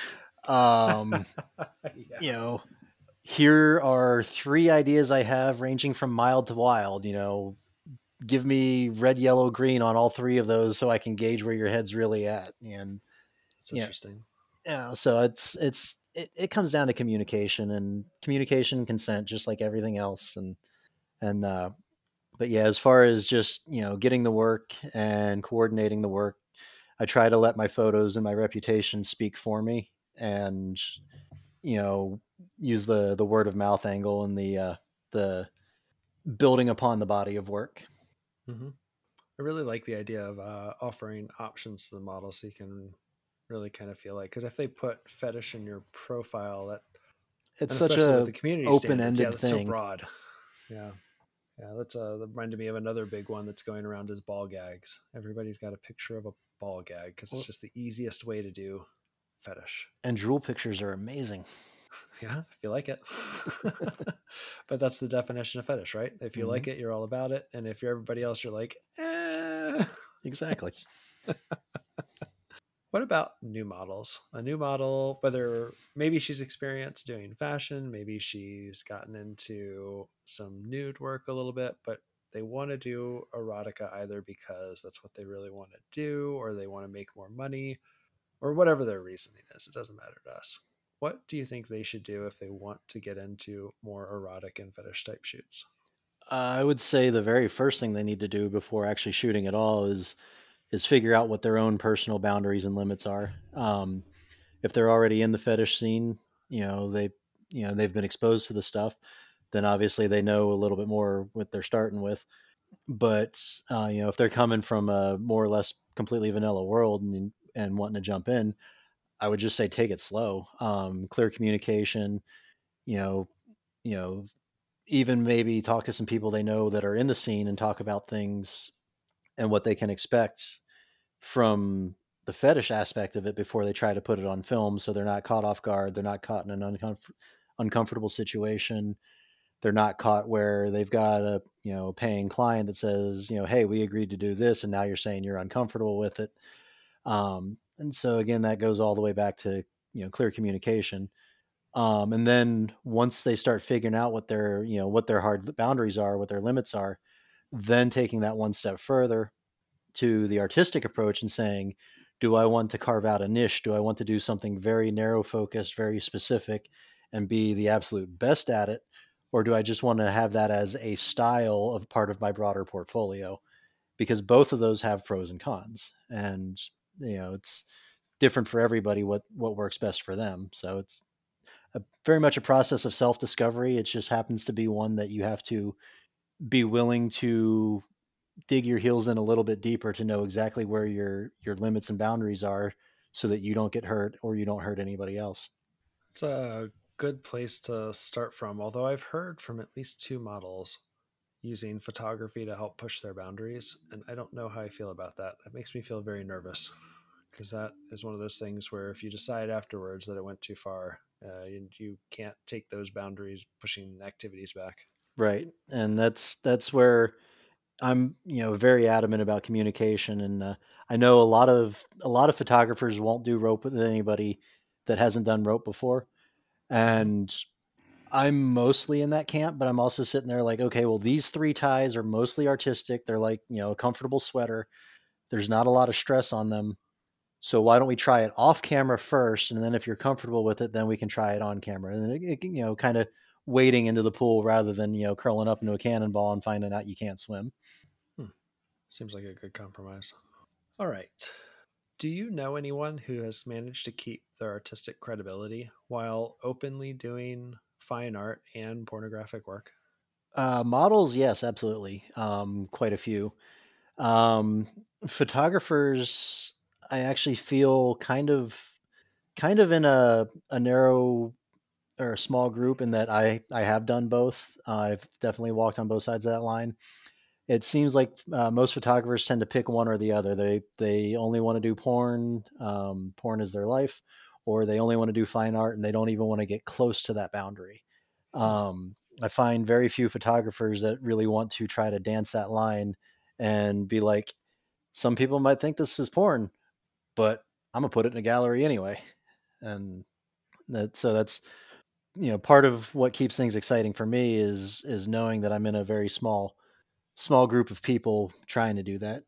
um Yeah. you know, here are three ideas I have ranging from mild to wild, you know, give me red, yellow, green on all three of those so I can gauge where your head's really at. And It's yeah, interesting. you know, so it's it's it, it comes down to communication and communication consent, just like everything else. And and uh but yeah, as far as just, you know, getting the work and coordinating the work, I try to let my photos and my reputation speak for me, and, you know, use the the word of mouth angle and the uh the building upon the body of work. Mm-hmm. I really like the idea of uh, offering options to the model so you can really kind of feel like, because if they put fetish in your profile, that, It's and such especially with a the community standards, yeah, open-ended that's so thing. broad. Yeah. Yeah. That's uh, that reminded me of another big one that's going around is ball gags. Everybody's got a picture of a ball gag because it's Well, just the easiest way to do fetish. and drool pictures are amazing. Yeah, if you like it. But that's the definition of fetish, right? If you Mm-hmm. like it, you're all about it. And if you're everybody else, you're like, eh. Exactly. What about new models? A new model, whether maybe she's experienced doing fashion, maybe she's gotten into some nude work a little bit, but they want to do erotica either because that's what they really want to do, or they want to make more money, or whatever their reasoning is. It doesn't matter to us. What do you think they should do if they want to get into more erotic and fetish type shoots? I would say the very first thing they need to do before actually shooting at all is is figure out what their own personal boundaries and limits are. Um, if they're already in the fetish scene, you know, they you know they've been exposed to the stuff, then obviously they know a little bit more what they're starting with. But uh, you know, if they're coming from a more or less completely vanilla world and and wanting to jump in, I would just say take it slow. Um, clear communication. You know, you know, even maybe talk to some people they know that are in the scene and talk about things and what they can expect from the fetish aspect of it before they try to put it on film, so they're not caught off guard, they're not caught in an uncomfort- uncomfortable situation, they're not caught where they've got a, you know, paying client that says, you know, hey, we agreed to do this and now you're saying you're uncomfortable with it. Um, and so again, that goes all the way back to, you know, clear communication. Um, and then once they start figuring out what their, you know, what their hard boundaries are, what their limits are, then taking that one step further to the artistic approach and saying, do I want to carve out a niche? Do I want to do something very narrow focused, very specific, and be the absolute best at it? or do I just want to have that as a style of part of my broader portfolio? Because both of those have pros and cons, and you know it's different for everybody what what works best for them. So it's a, very much a process of self discovery. It just happens to be one that you have to be willing to dig your heels in a little bit deeper to know exactly where your your limits and boundaries are, so that you don't get hurt or you don't hurt anybody else. It's a good place to start from, although I've heard from at least two models using photography to help push their boundaries. And I don't know how I feel about that. It makes me feel very nervous because that is one of those things where if you decide afterwards that it went too far, uh, you, you can't take those boundaries pushing activities back. Right. And that's that's where I'm, you know, very adamant about communication. And uh, I know a lot of a lot of photographers won't do rope with anybody that hasn't done rope before. Mm-hmm. And I'm mostly in that camp, but I'm also sitting there like, okay, well, these three ties are mostly artistic. They're like, you know, a comfortable sweater. There's not a lot of stress on them. So why don't we try it off camera first, and then if you're comfortable with it, then we can try it on camera. And it, it, you know, kind of wading into the pool rather than you know curling up into a cannonball and finding out you can't swim. Hmm. Seems like a good compromise. All right. Do you know anyone who has managed to keep their artistic credibility while openly doing fine art and pornographic work? Uh, models, yes, absolutely. Um, quite a few. Um, Photographers, I actually feel kind of kind of in a, a narrow or a small group in that I I have done both. Uh, I've definitely walked on both sides of that line. It seems like uh, most photographers tend to pick one or the other. They they only want to do porn. Um, porn is their life, or they only want to do fine art, and they don't even want to get close to that boundary. Hmm. Um, I find very few photographers that really want to try to dance that line and be like, some people might think this is porn, but I'm gonna put it in a gallery anyway. And that, so that's you know part of what keeps things exciting for me is is knowing that I'm in a very small small group of people trying to do that.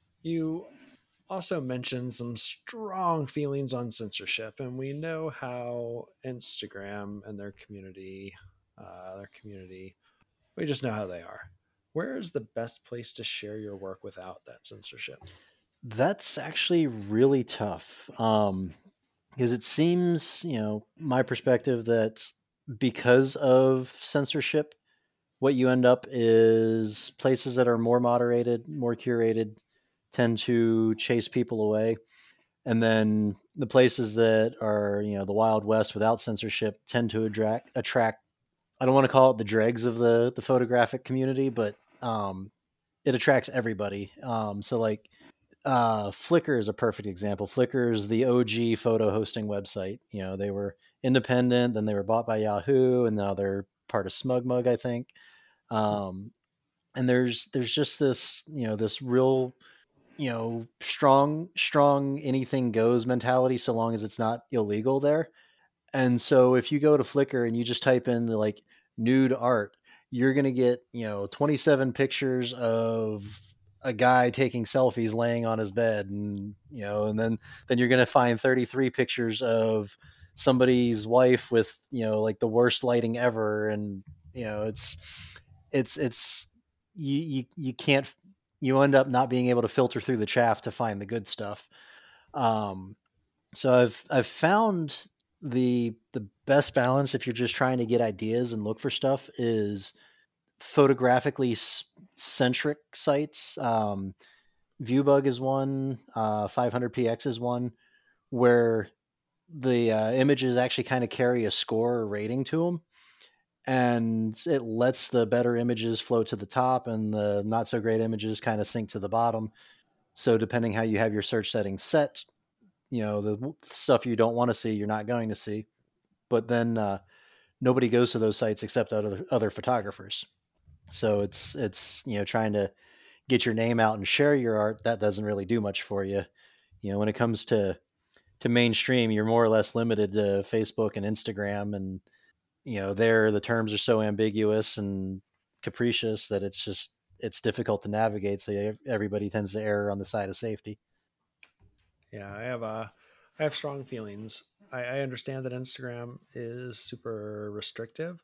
You also mentioned some strong feelings on censorship, and we know how Instagram and their community, uh, their community, we just know how they are. Where is the best place to share your work without that censorship? That's actually really tough. Um, because it seems, you know, my perspective that because of censorship, what you end up is places that are more moderated, more curated, tend to chase people away. And then the places that are, you know, the Wild West without censorship tend to attract attract I don't want to call it the dregs of the the photographic community, but um it attracts everybody. Um so like uh, Flickr is a perfect example. Flickr is the O G photo hosting website. You know, they were independent, then they were bought by Yahoo, and now they're part of SmugMug, I think. Hmm. Um, and there's there's just this you know this real you know strong strong anything goes mentality so long as it's not illegal there. And so if you go to Flickr and you just type in like nude art, you're going to get, you know, twenty-seven pictures of a guy taking selfies laying on his bed, and, you know, and then then you're going to find thirty-three pictures of somebody's wife with, you know, like the worst lighting ever, and, you know, it's it's it's you you you can't you end up not being able to filter through the chaff to find the good stuff. Um so I've I've found the the best balance if you're just trying to get ideas and look for stuff is photographically s- centric sites. Um, Viewbug is one, uh, five hundred P X is one, where the uh, images actually kind of carry a score or rating to them, and it lets the better images float to the top, and the not so great images kind of sink to the bottom. So depending how you have your search settings set, you know the stuff you don't want to see, you're not going to see. But then uh, nobody goes to those sites except other other photographers. So it's it's you know trying to get your name out and share your art, that doesn't really do much for you. You know, when it comes to to mainstream, you're more or less limited to Facebook and Instagram, and you know there the terms are so ambiguous and capricious that it's just it's difficult to navigate. So everybody tends to err on the side of safety. Yeah, I have uh, I have strong feelings. I, I understand that Instagram is super restrictive,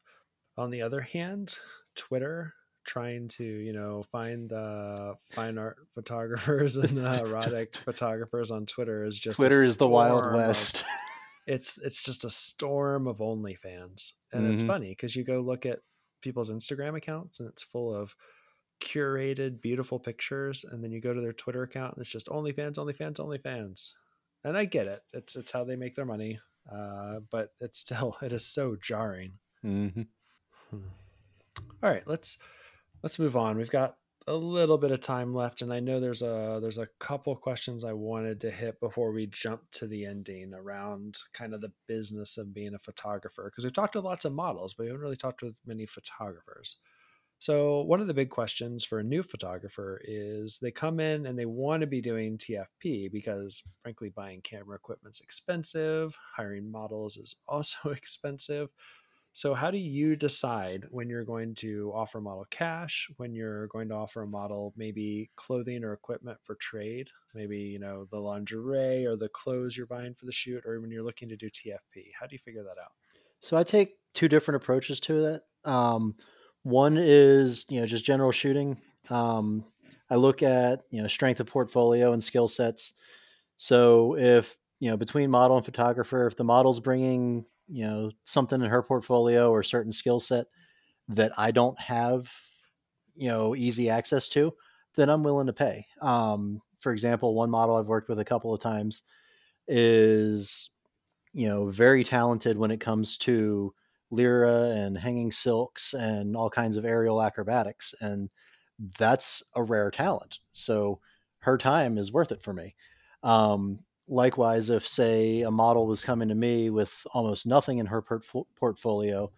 On the other hand, Twitter trying to, you know, find the fine art photographers and the erotic photographers on Twitter is just a Twitter is the Wild storm of West. it's it's just a storm of OnlyFans. And it's Mm-hmm. funny because you go look at people's Instagram accounts and it's full of curated, beautiful pictures, and then you go to their Twitter account and it's just OnlyFans, OnlyFans, OnlyFans. And I get it; it's it's how they make their money, uh, but it's still it is so jarring. Mm-hmm. Hmm. All right, let's let's move on. We've got a little bit of time left, and I know there's a there's a couple questions I wanted to hit before we jump to the ending around kind of the business of being a photographer, because we've talked to lots of models, but we haven't really talked to many photographers. So one of the big questions for a new photographer is they come in and they want to be doing T F P because frankly buying camera equipment's expensive, hiring models is also expensive. So how do you decide when you're going to offer a model cash, when you're going to offer a model maybe clothing or equipment for trade, maybe, you know, the lingerie or the clothes you're buying for the shoot, or when you're looking to do T F P? How do you figure that out? So I take two different approaches to that. Um, one is, you know, just general shooting. Um, I look at, you know, strength of portfolio and skill sets. So if, you know, between model and photographer, if the model's bringing, you know, something in her portfolio or a certain skill set that I don't have, you know, easy access to, then I'm willing to pay. Um, for example, one model I've worked with a couple of times is, you know, very talented when it comes to lyra and hanging silks and all kinds of aerial acrobatics. And that's a rare talent. So her time is worth it for me. Um, likewise, if, say, a model was coming to me with almost nothing in her port- portfolio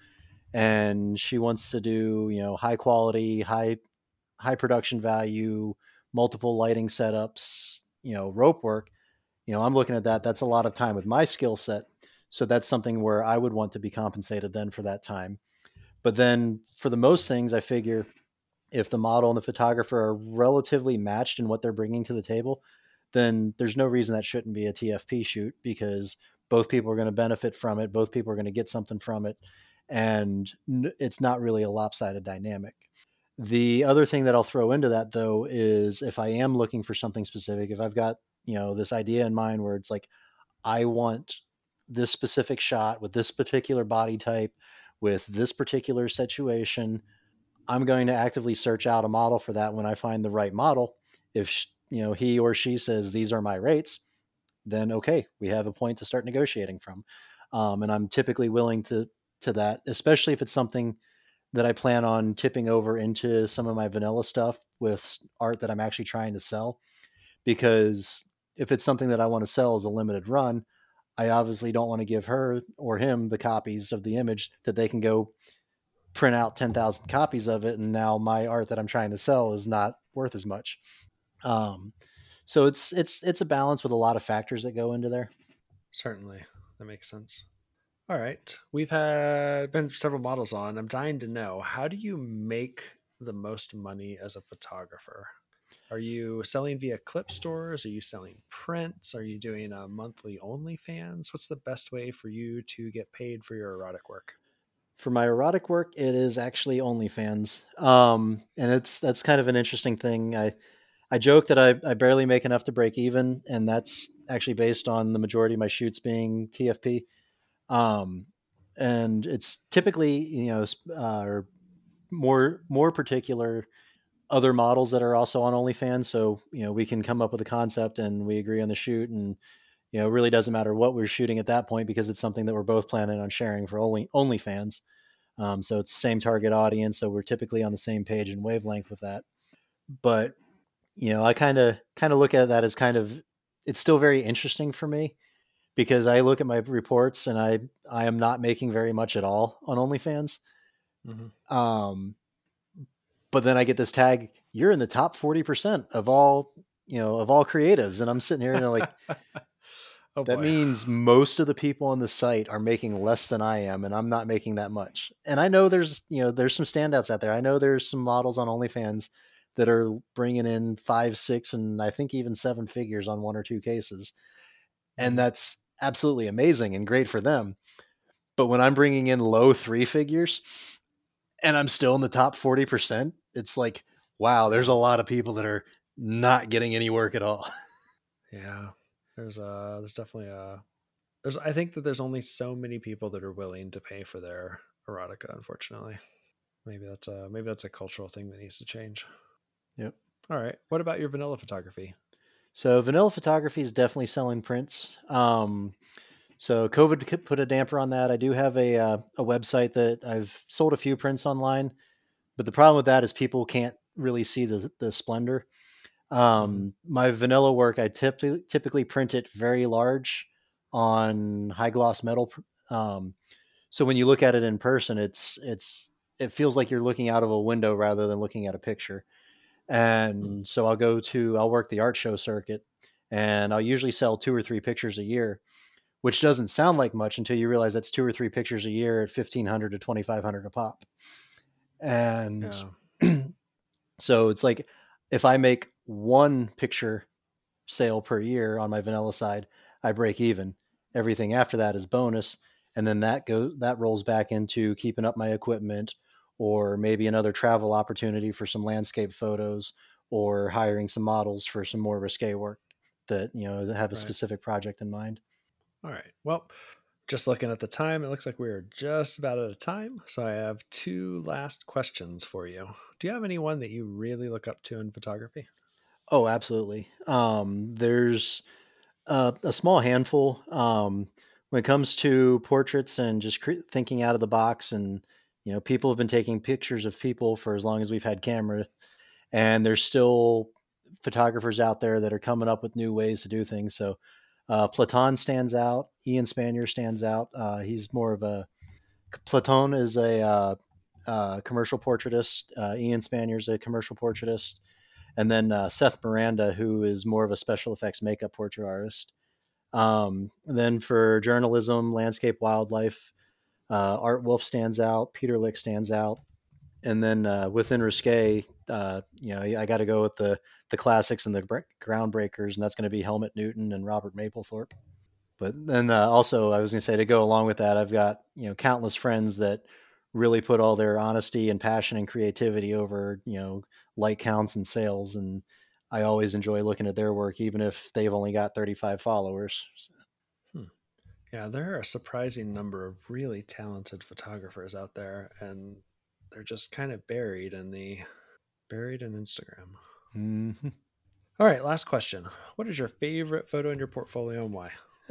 and she wants to do, you know, high quality, high high production value, multiple lighting setups, you know, rope work, you know, I'm looking at that. That's a lot of time with my skill set. So that's something where I would want to be compensated then for that time. But then for the most things, I figure if the model and the photographer are relatively matched in what they're bringing to the table, then there's no reason that shouldn't be a T F P shoot because both people are going to benefit from it. Both people are going to get something from it. And it's not really a lopsided dynamic. The other thing that I'll throw into that though is if I am looking for something specific, if I've got, you know, this idea in mind where it's like, I want this specific shot with this particular body type, with this particular situation, I'm going to actively search out a model for that. When I find the right model, if, you know, he or she says, these are my rates, then okay, we have a point to start negotiating from. Um, and I'm typically willing to, to that, especially if it's something that I plan on tipping over into some of my vanilla stuff with art that I'm actually trying to sell. Because if it's something that I want to sell as a limited run, I obviously don't want to give her or him the copies of the image that they can go print out ten thousand copies of it. And now my art that I'm trying to sell is not worth as much. Um, so it's, it's, it's a balance with a lot of factors that go into there. Certainly. That makes sense. All right. We've had been several models on. I'm dying to know, how do you make the most money as a photographer? Are you selling via clip stores? Are you selling prints? Are you doing a monthly OnlyFans? What's the best way for you to get paid for your erotic work? For my erotic work, it is actually OnlyFans. Um, and it's, that's kind of an interesting thing. I, I joke that I, I barely make enough to break even, and that's actually based on the majority of my shoots being T F P. Um, and it's typically, you know, uh, more more particular other models that are also on OnlyFans. So, you know, we can come up with a concept and we agree on the shoot, and you know, it really doesn't matter what we're shooting at that point because it's something that we're both planning on sharing for only OnlyFans. Um, so it's the same target audience, so we're typically on the same page and wavelength with that. But you know, I kind of kind of look at that as kind of, it's still very interesting for me because I look at my reports and I I am not making very much at all on OnlyFans. Mm-hmm. Um, but then I get this tag, you're in the top forty percent of all, you know, of all creatives. And I'm sitting here and I'm like, Oh that boy. means most of the people on the site are making less than I am, and I'm not making that much. And I know there's, you know, there's some standouts out there. I know there's some models on OnlyFans that are bringing in five, six, and I think even seven figures on one or two cases. And Mm-hmm. that's absolutely amazing and great for them. But when I'm bringing in low three figures, and I'm still in the top forty percent. It's like, wow, there's a lot of people that are not getting any work at all. Yeah, there's a there's definitely a there's I think that there's only so many people that are willing to pay for their erotica. Unfortunately, maybe that's a maybe that's a cultural thing that needs to change. Yep. All right, what about your vanilla photography? So vanilla photography is definitely selling prints. Um, so COVID put a damper on that. I do have a uh, a website that I've sold a few prints online, but the problem with that is people can't really see the the splendor. Mm-hmm. Um, my vanilla work, I typically typically print it very large on high gloss metal. Um, so when you look at it in person, it's it's it feels like you're looking out of a window rather than looking at a picture. Hmm. And so I'll go to I'll work the art show circuit, and I'll usually sell two or three pictures a year, which doesn't sound like much until you realize that's two or three pictures a year at fifteen hundred to twenty five hundred a pop. And Yeah. so it's like if I make one picture sale per year on my vanilla side, I break even. Everything after that is bonus, and then that goes that rolls back into keeping up my equipment, or maybe another travel opportunity for some landscape photos, or hiring some models for some more risque work that you know have a Right. specific project in mind. All right. Well, just looking at the time, it looks like we're just about out of time. So I have two last questions for you. Do you have anyone that you really look up to in photography? Oh, absolutely. Um, there's uh, a small handful um, when it comes to portraits and just cre- thinking out of the box. And you know, people have been taking pictures of people for as long as we've had camera, and there's still photographers out there that are coming up with new ways to do things. So uh, Platon stands out. Ian Spanier stands out. Uh, he's more of a Platon is a uh, uh, commercial portraitist. Uh, Ian Spanier is a commercial portraitist, and then uh, Seth Miranda, who is more of a special effects makeup portrait artist. Um, and then for journalism, landscape, wildlife, uh, Art Wolf stands out. Peter Lick stands out. And then uh, within Risque, uh, you know, I got to go with the the classics and the groundbreakers, and that's going to be Helmut Newton and Robert Mapplethorpe. But then uh, also, I was going to say to go along with that, I've got you know countless friends that really put all their honesty and passion and creativity over you know like counts and sales, and I always enjoy looking at their work, even if they've only got thirty-five followers. So, Hmm. Yeah, there are a surprising number of really talented photographers out there, and they're just kind of buried in the buried in Instagram. mm-hmm. All right, last question. What is your favorite photo in your portfolio and why?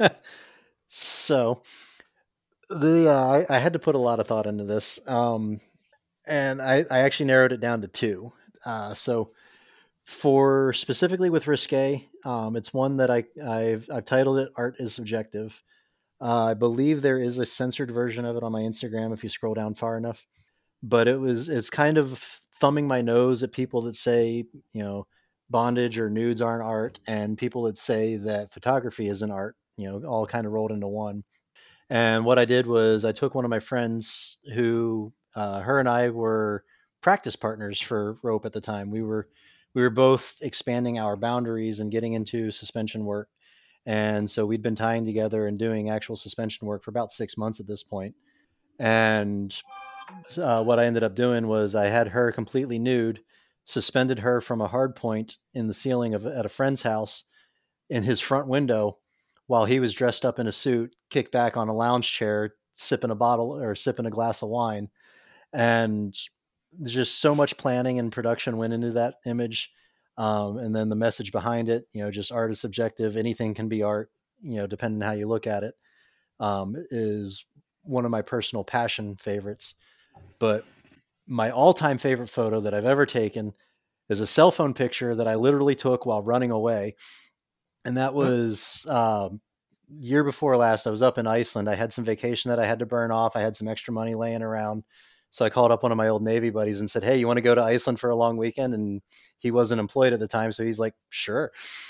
So the uh, I, I had to put a lot of thought into this, um, and I, I actually narrowed it down to two. Uh, so for specifically with Risque, um, it's one that I I've, I've titled it "Art is Subjective." Uh, I believe there is a censored version of it on my Instagram if you scroll down far enough. But it was it's kind of thumbing my nose at people that say you know bondage or nudes aren't art, and people that say that photography is an art. You know, all kind of rolled into one. And what I did was I took one of my friends who uh, her and I were practice partners for rope at the time. We were we were both expanding our boundaries and getting into suspension work. And so we'd been tying together and doing actual suspension work for about six months at this point. And uh, what I ended up doing was I had her completely nude, suspended her from a hard point in the ceiling of at a friend's house in his front window while he was dressed up in a suit, kicked back on a lounge chair, sipping a bottle or sipping a glass of wine. And there's just so much planning and production went into that image. Um, and then the message behind it, you know, just art is subjective. Anything can be art, you know, depending on how you look at it, um, is one of my personal passion favorites. But my all time favorite photo that I've ever taken is a cell phone picture that I literally took while running away, and that Huh? was um, year before last. I was up in Iceland. I had some vacation that I had to burn off. I had some extra money laying around, so I called up one of my old Navy buddies and said, "Hey, you want to go to Iceland for a long weekend?" And he wasn't employed at the time, so he's like, "Sure."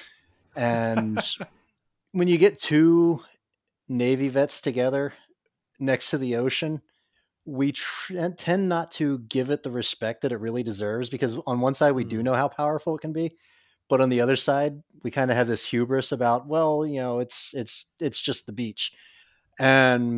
And when you get two Navy vets together next to the ocean, we tr- tend not to give it the respect that it really deserves, because on one side we do Hmm. know how powerful it can be, but on the other side we kind of have this hubris about, well, you know, it's it's it's just the beach. And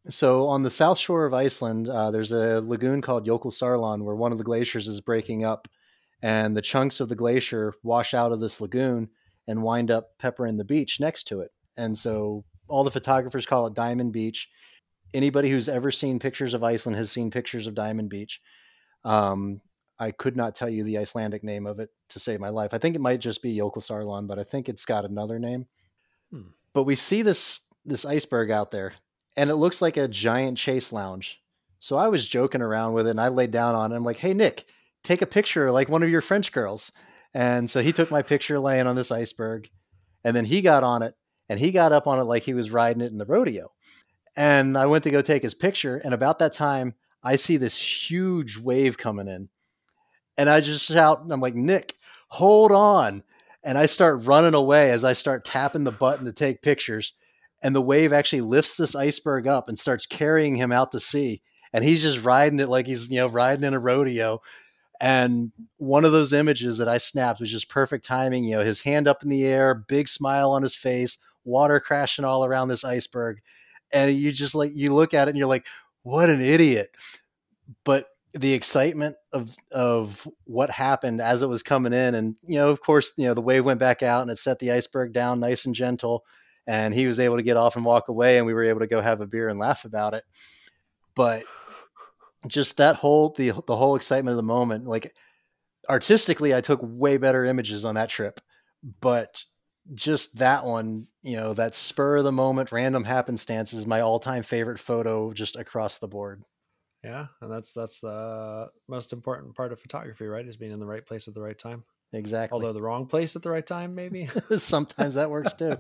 So on the south shore of Iceland, uh, there's a lagoon called Jökulsárlón where one of the glaciers is breaking up, and the chunks of the glacier wash out of this lagoon and wind up peppering the beach next to it. And so all the photographers call it Diamond Beach. Anybody who's ever seen pictures of Iceland has seen pictures of Diamond Beach. Um, I could not tell you the Icelandic name of it to save my life. I think it might just be Jökulsárlón, but I think it's got another name. Hmm. But we see this this iceberg out there, and it looks like a giant chase lounge. So I was joking around with it, and I laid down on it. I'm like, "Hey Nick, take a picture like one of your French girls." And so he took my picture laying on this iceberg, and then he got on it, and he got up on it like he was riding it in the rodeo. And I went to go take his picture, and about that time, I see this huge wave coming in, and I just shout, and I'm like, "Nick, hold on." And I start running away as I start tapping the button to take pictures. And the wave actually lifts this iceberg up and starts carrying him out to sea. And he's just riding it like he's, you know, riding in a rodeo. And one of those images that I snapped was just perfect timing. You know, his hand up in the air, big smile on his face, water crashing all around this iceberg. And you just like, you look at it and you're like, what an idiot. But the excitement of of what happened as it was coming in, and you know, of course, you know, the wave went back out and it set the iceberg down nice and gentle, and he was able to get off and walk away, and we were able to go have a beer and laugh about it. But just that whole the the whole excitement of the moment, like artistically, I took way better images on that trip, but just that one, you know, that spur of the moment, random happenstance is my all time favorite photo, just across the board. Yeah, and that's that's the most important part of photography, right? Is being in the right place at the right time. Exactly. Although the wrong place at the right time, maybe. Sometimes that works too.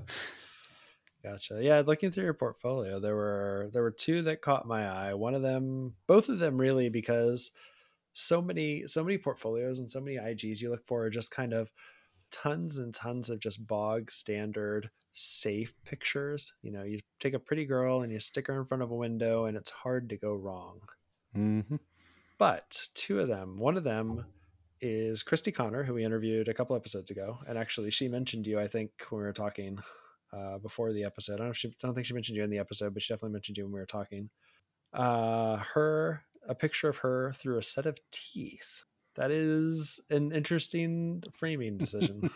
Gotcha. Yeah, looking through your portfolio, there were there were two that caught my eye. One of them, both of them really, because so many so many portfolios and so many I Gs you look for are just kind of tons and tons of just bog standard safe pictures. You know, you take a pretty girl and you stick her in front of a window and it's hard to go wrong. Mm-hmm. But two of them, one of them is Christy Connor, who we interviewed a couple episodes ago, and actually she mentioned you, I think, when we were talking uh, before the episode. I don't, know if she, I don't think she mentioned you in the episode, but she definitely mentioned you when we were talking. Uh, her, a picture of her through a set of teeth. That is an interesting framing decision.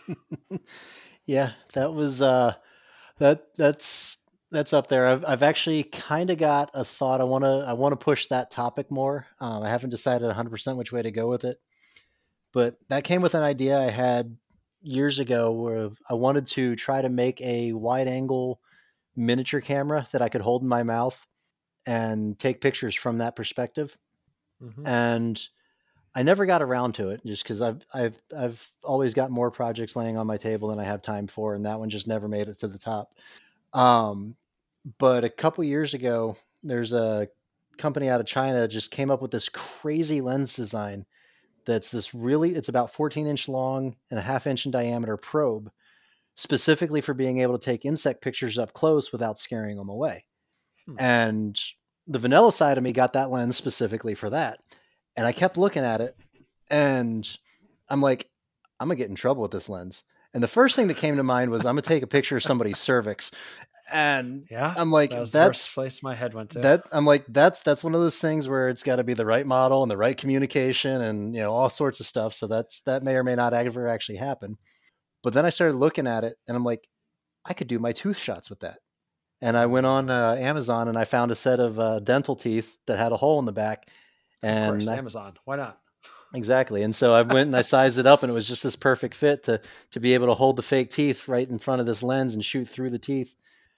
Yeah, that was uh that that's that's up there. I've I've actually kind of got a thought. I want to I want to push that topic more. Um, I haven't decided one hundred percent which way to go with it, but that came with an idea I had years ago where I wanted to try to make a wide angle miniature camera that I could hold in my mouth and take pictures from that perspective. Mm-hmm. And I never got around to it just because I've I've I've always got more projects laying on my table than I have time for, and that one just never made it to the top. Um, but a couple years ago, there's a company out of China just came up with this crazy lens design that's this really it's about fourteen inch long and a half inch in diameter probe specifically for being able to take insect pictures up close without scaring them away. Hmm. And the vanilla side of me got that lens specifically for that. And I kept looking at it and I'm like, I'm gonna get in trouble with this lens. And the first thing that came to mind was I'm gonna take a picture of somebody's cervix. And Yeah, I'm like, that was the first that's place my head went to. that I'm like, that's that's one of those things where it's gotta be the right model and the right communication and you know, all sorts of stuff. So that's that may or may not ever actually happen. But then I started looking at it and I'm like, I could do my tooth shots with that. And I went on uh, Amazon and I found a set of uh, dental teeth that had a hole in the back. Of And course, I, Amazon. Why not? exactly. And so I went and I sized it up, and it was just this perfect fit to to be able to hold the fake teeth right in front of this lens and shoot through the teeth.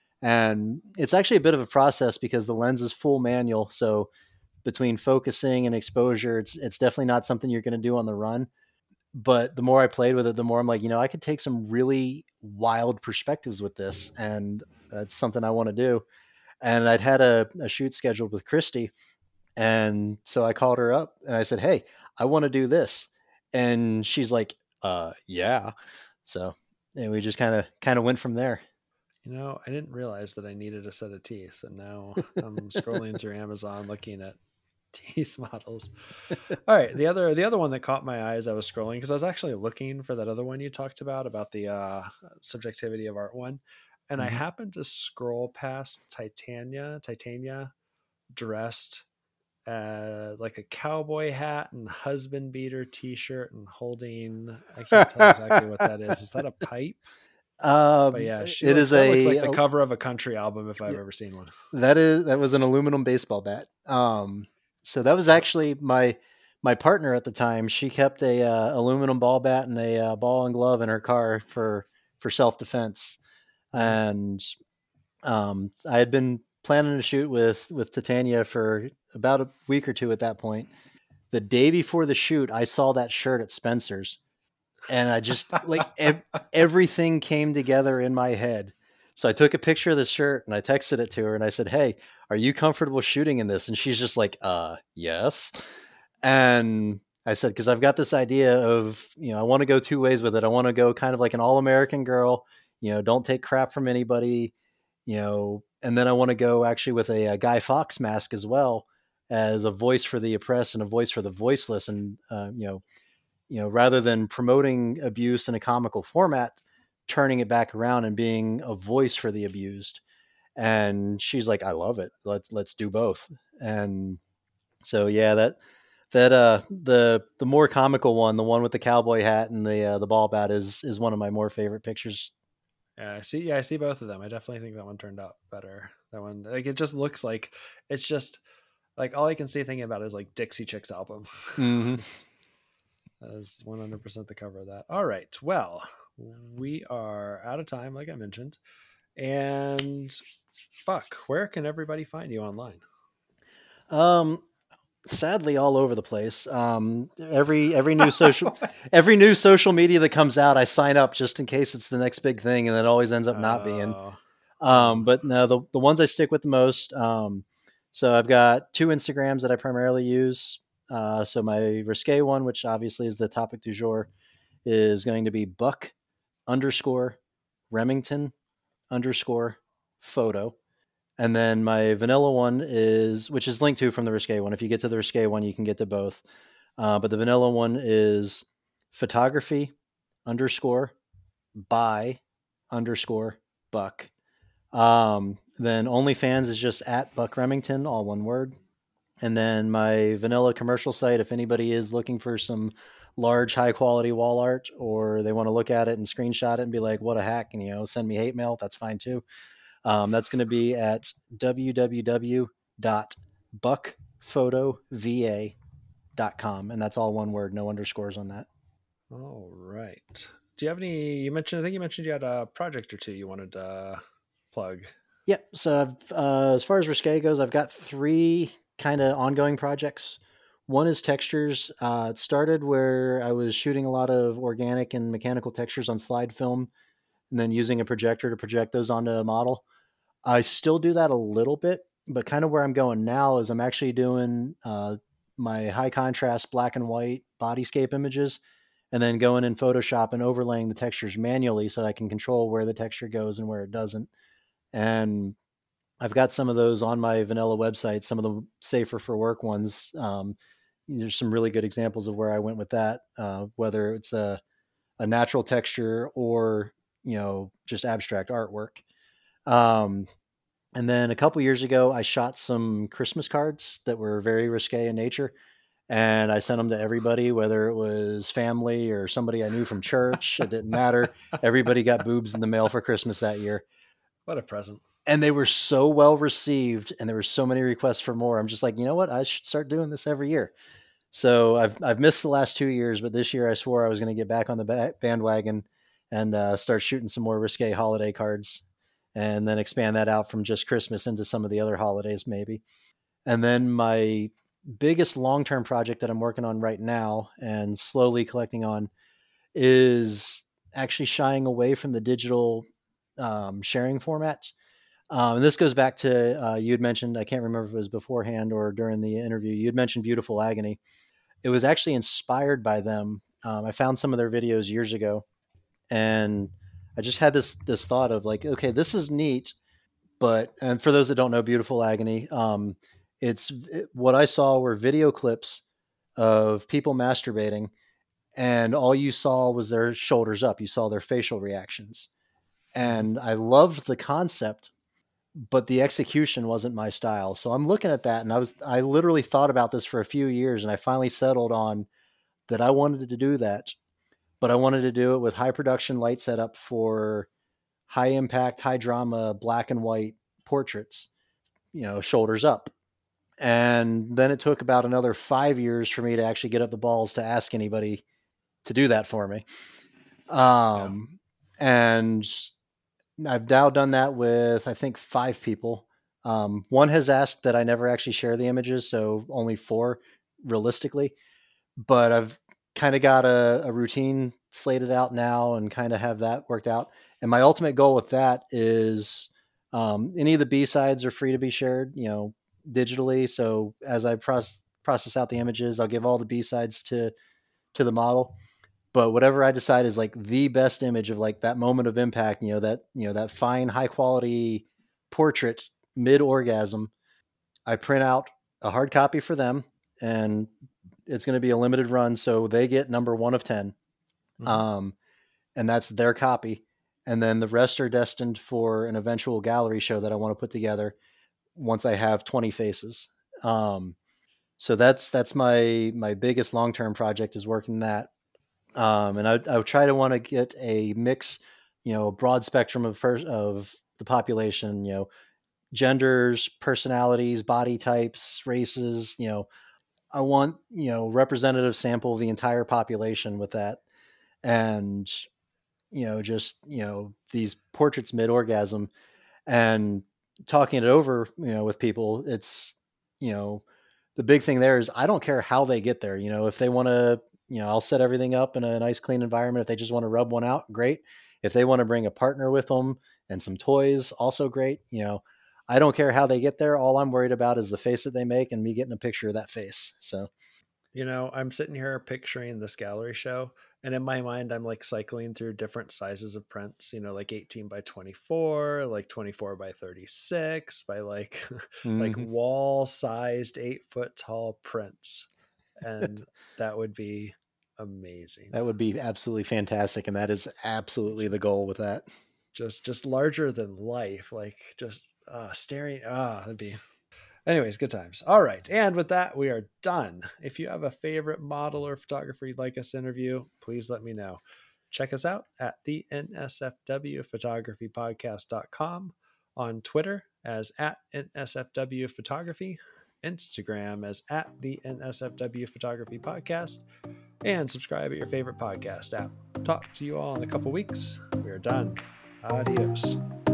And it's actually a bit of a process because the lens is full manual. So between focusing and exposure, it's it's definitely not something you're going to do on the run. But the more I played with it, the more I'm like, you know, I could take some really wild perspectives with this, and that's something I want to do. And I'd had a, a shoot scheduled with Christy, and so I called her up and I said, "Hey, I want to do this," and she's like, "Uh, yeah." So and we just kind of kind of went from there. You know, I didn't realize that I needed a set of teeth, and now I'm scrolling through Amazon looking at teeth models. All right, the other the other one that caught my eye as I was scrolling, because I was actually looking for that other one you talked about about the uh, subjectivity of art one, and I Mhm. happened to scroll past Titania, Titania, dressed uh, like a cowboy hat and husband beater T-shirt and holding. I can't tell exactly what that is. Is that a pipe? But um, yeah, she it looks. is That looks like a, the a cover of a country album if I've ever seen one. that is that was an aluminum baseball bat. Um, so that was Yep. actually my my partner at the time. She kept a uh, aluminum ball bat and a uh, ball and glove in her car for for self defense. Mm-hmm. And um, I had been planning to shoot with with Titania for about a week or two at that point. The day before the shoot, I saw that shirt at Spencer's, and I just like ev- everything came together in my head. So I took a picture of the shirt and I texted it to her and I said, "Hey, are you comfortable shooting in this?" And she's just like, "Uh, yes." And I said, "Because I've got this idea of, you know, I want to go two ways with it. I want to go kind of like an all-American girl, you know, don't take crap from anybody, you know, and then I want to go actually with a, a Guy Fawkes mask as well as a voice for the oppressed and a voice for the voiceless, and uh, you know." You know, rather than promoting abuse in a comical format, turning it back around and being a voice for the abused. And she's like, I love it. Let's let's do both. And so yeah, that that uh the the more comical one, the one with the cowboy hat and the uh, the ball bat is is one of my more favorite pictures. Yeah, I see. Yeah, I see both of them. I definitely think that one turned out better. That one, like, it just looks like it's just like all I can see thinking about is like Dixie Chicks album. Mm-hmm. That is one hundred percent the cover of that. All right. Well, we are out of time, like I mentioned. And Buck, where can everybody find you online? Um, sadly all over the place. Um, every every new social every new social media that comes out, I sign up just in case it's the next big thing, and it always ends up not being. Uh, Um, mm, but no, the the ones I stick with the most. Um, so I've got two Instagrams that I primarily use. Uh, so my risque one, which obviously is the topic du jour, is going to be Buck underscore Remington underscore photo. And then my vanilla one is, which is linked to from the risque one. If you get to the risque one, you can get to both. Uh, but the vanilla one is photography underscore by underscore buck. Um, then OnlyFans is just at Buck Remington, all one word. And then my vanilla commercial site, if anybody is looking for some large, high quality wall art, or they want to look at it and screenshot it and be like, what a hack, and, you know, send me hate mail, that's fine too. Um, that's going to be at w w w dot buck photo v a dot com. And that's all one word, no underscores on that. all right. Do you have any? You mentioned, I think you mentioned you had a project or two you wanted to plug. Yep. So uh, as far as risque goes, I've got three kind of ongoing projects. One is textures. Uh, it started where I was shooting a lot of organic and mechanical textures on slide film and then using a projector to project those onto a model. I still do that a little bit, but kind of where I'm going now is I'm actually doing uh, my high contrast black and white bodyscape images and then going in Photoshop and overlaying the textures manually so I can control where the texture goes and where it doesn't. And I've got some of those on my vanilla website, some of the safer for work ones. Um, there's some really good examples of where I went with that, uh, whether it's a, a natural texture or, you know, just abstract artwork. Um, and then a couple years ago, I shot some Christmas cards that were very risque in nature. And I sent them to everybody, whether it was family or somebody I knew from church. It didn't matter. Everybody got boobs in the mail for Christmas that year. What a present. And they were so well received and there were so many requests for more. I'm just like, you know what? I should start doing this every year. So I've, I've missed the last two years, but this year I swore I was going to get back on the bandwagon and uh, start shooting some more risque holiday cards and then expand that out from just Christmas into some of the other holidays, maybe. And then my biggest long-term project that I'm working on right now and slowly collecting on is actually shying away from the digital um, sharing format. Um, and this goes back to uh, you had mentioned, I can't remember if it was beforehand or during the interview, you had mentioned Beautiful Agony. It was actually inspired by them. Um, I found some of their videos years ago, and I just had this this thought of like, okay, this is neat, but and for those that don't know Beautiful Agony, um, it's it, what I saw were video clips of people masturbating, and all you saw was their shoulders up. You saw their facial reactions, Mm-hmm. and I loved the concept, but the execution wasn't my style. So I'm looking at that, and I was I literally thought about this for a few years, and I finally settled on that I wanted to do that, but I wanted to do it with high production light setup for high impact, high drama, black and white portraits, you know, shoulders up. And then it took about another five years for me to actually get up the balls to ask anybody to do that for me. Yeah. Um, and I've now done that with, I think, five people. Um, one has asked that I never actually share the images, so only four realistically. But I've kind of got a, a routine slated out now and kind of have that worked out. And my ultimate goal with that is um, any of the B sides are free to be shared, you know, digitally. So as I process process out the images, I'll give all the B sides to to the model. But whatever I decide is like the best image of like that moment of impact, you know, that you know that fine, high quality portrait mid orgasm, I print out a hard copy for them, and it's going to be a limited run, so they get number one of ten, Mm-hmm. um, and that's their copy. And then the rest are destined for an eventual gallery show that I want to put together once I have twenty faces. Um, so that's that's my my biggest long term project is working that, um, and I, I would try to want to get a mix, you know, a broad spectrum of per- of the population, you know, genders, personalities, body types, races, you know, I want, you know, representative sample of the entire population with that. And, you know, just, you know, these portraits mid orgasm and talking it over, you know, with people. It's, you know, the big thing there is I don't care how they get there. You know, if they want to, you know, I'll set everything up in a nice, clean environment. If they just want to rub one out, great. If they want to bring a partner with them and some toys, also great. You know, I don't care how they get there. All I'm worried about is the face that they make and me getting a picture of that face. So, You know, I'm sitting here picturing this gallery show, and in my mind, I'm like cycling through different sizes of prints, you know, like eighteen by twenty-four, like twenty-four by thirty-six, by like, like mm-hmm. wall sized eight foot tall prints. And that would be amazing. That would be absolutely fantastic. And that is absolutely the goal with that. Just, just larger than life, like just uh, staring. Ah, that'd be Anyways, good times. All right. And with that, we are done. If you have a favorite model or photographer you'd like us to interview, please let me know. Check us out at the N S F W Photography Podcast dot com, on Twitter as at N S F W Photography, Instagram as at the N S F W Photography Podcast, and subscribe at your favorite podcast app. Talk to you all in a couple weeks. We are done. Adios.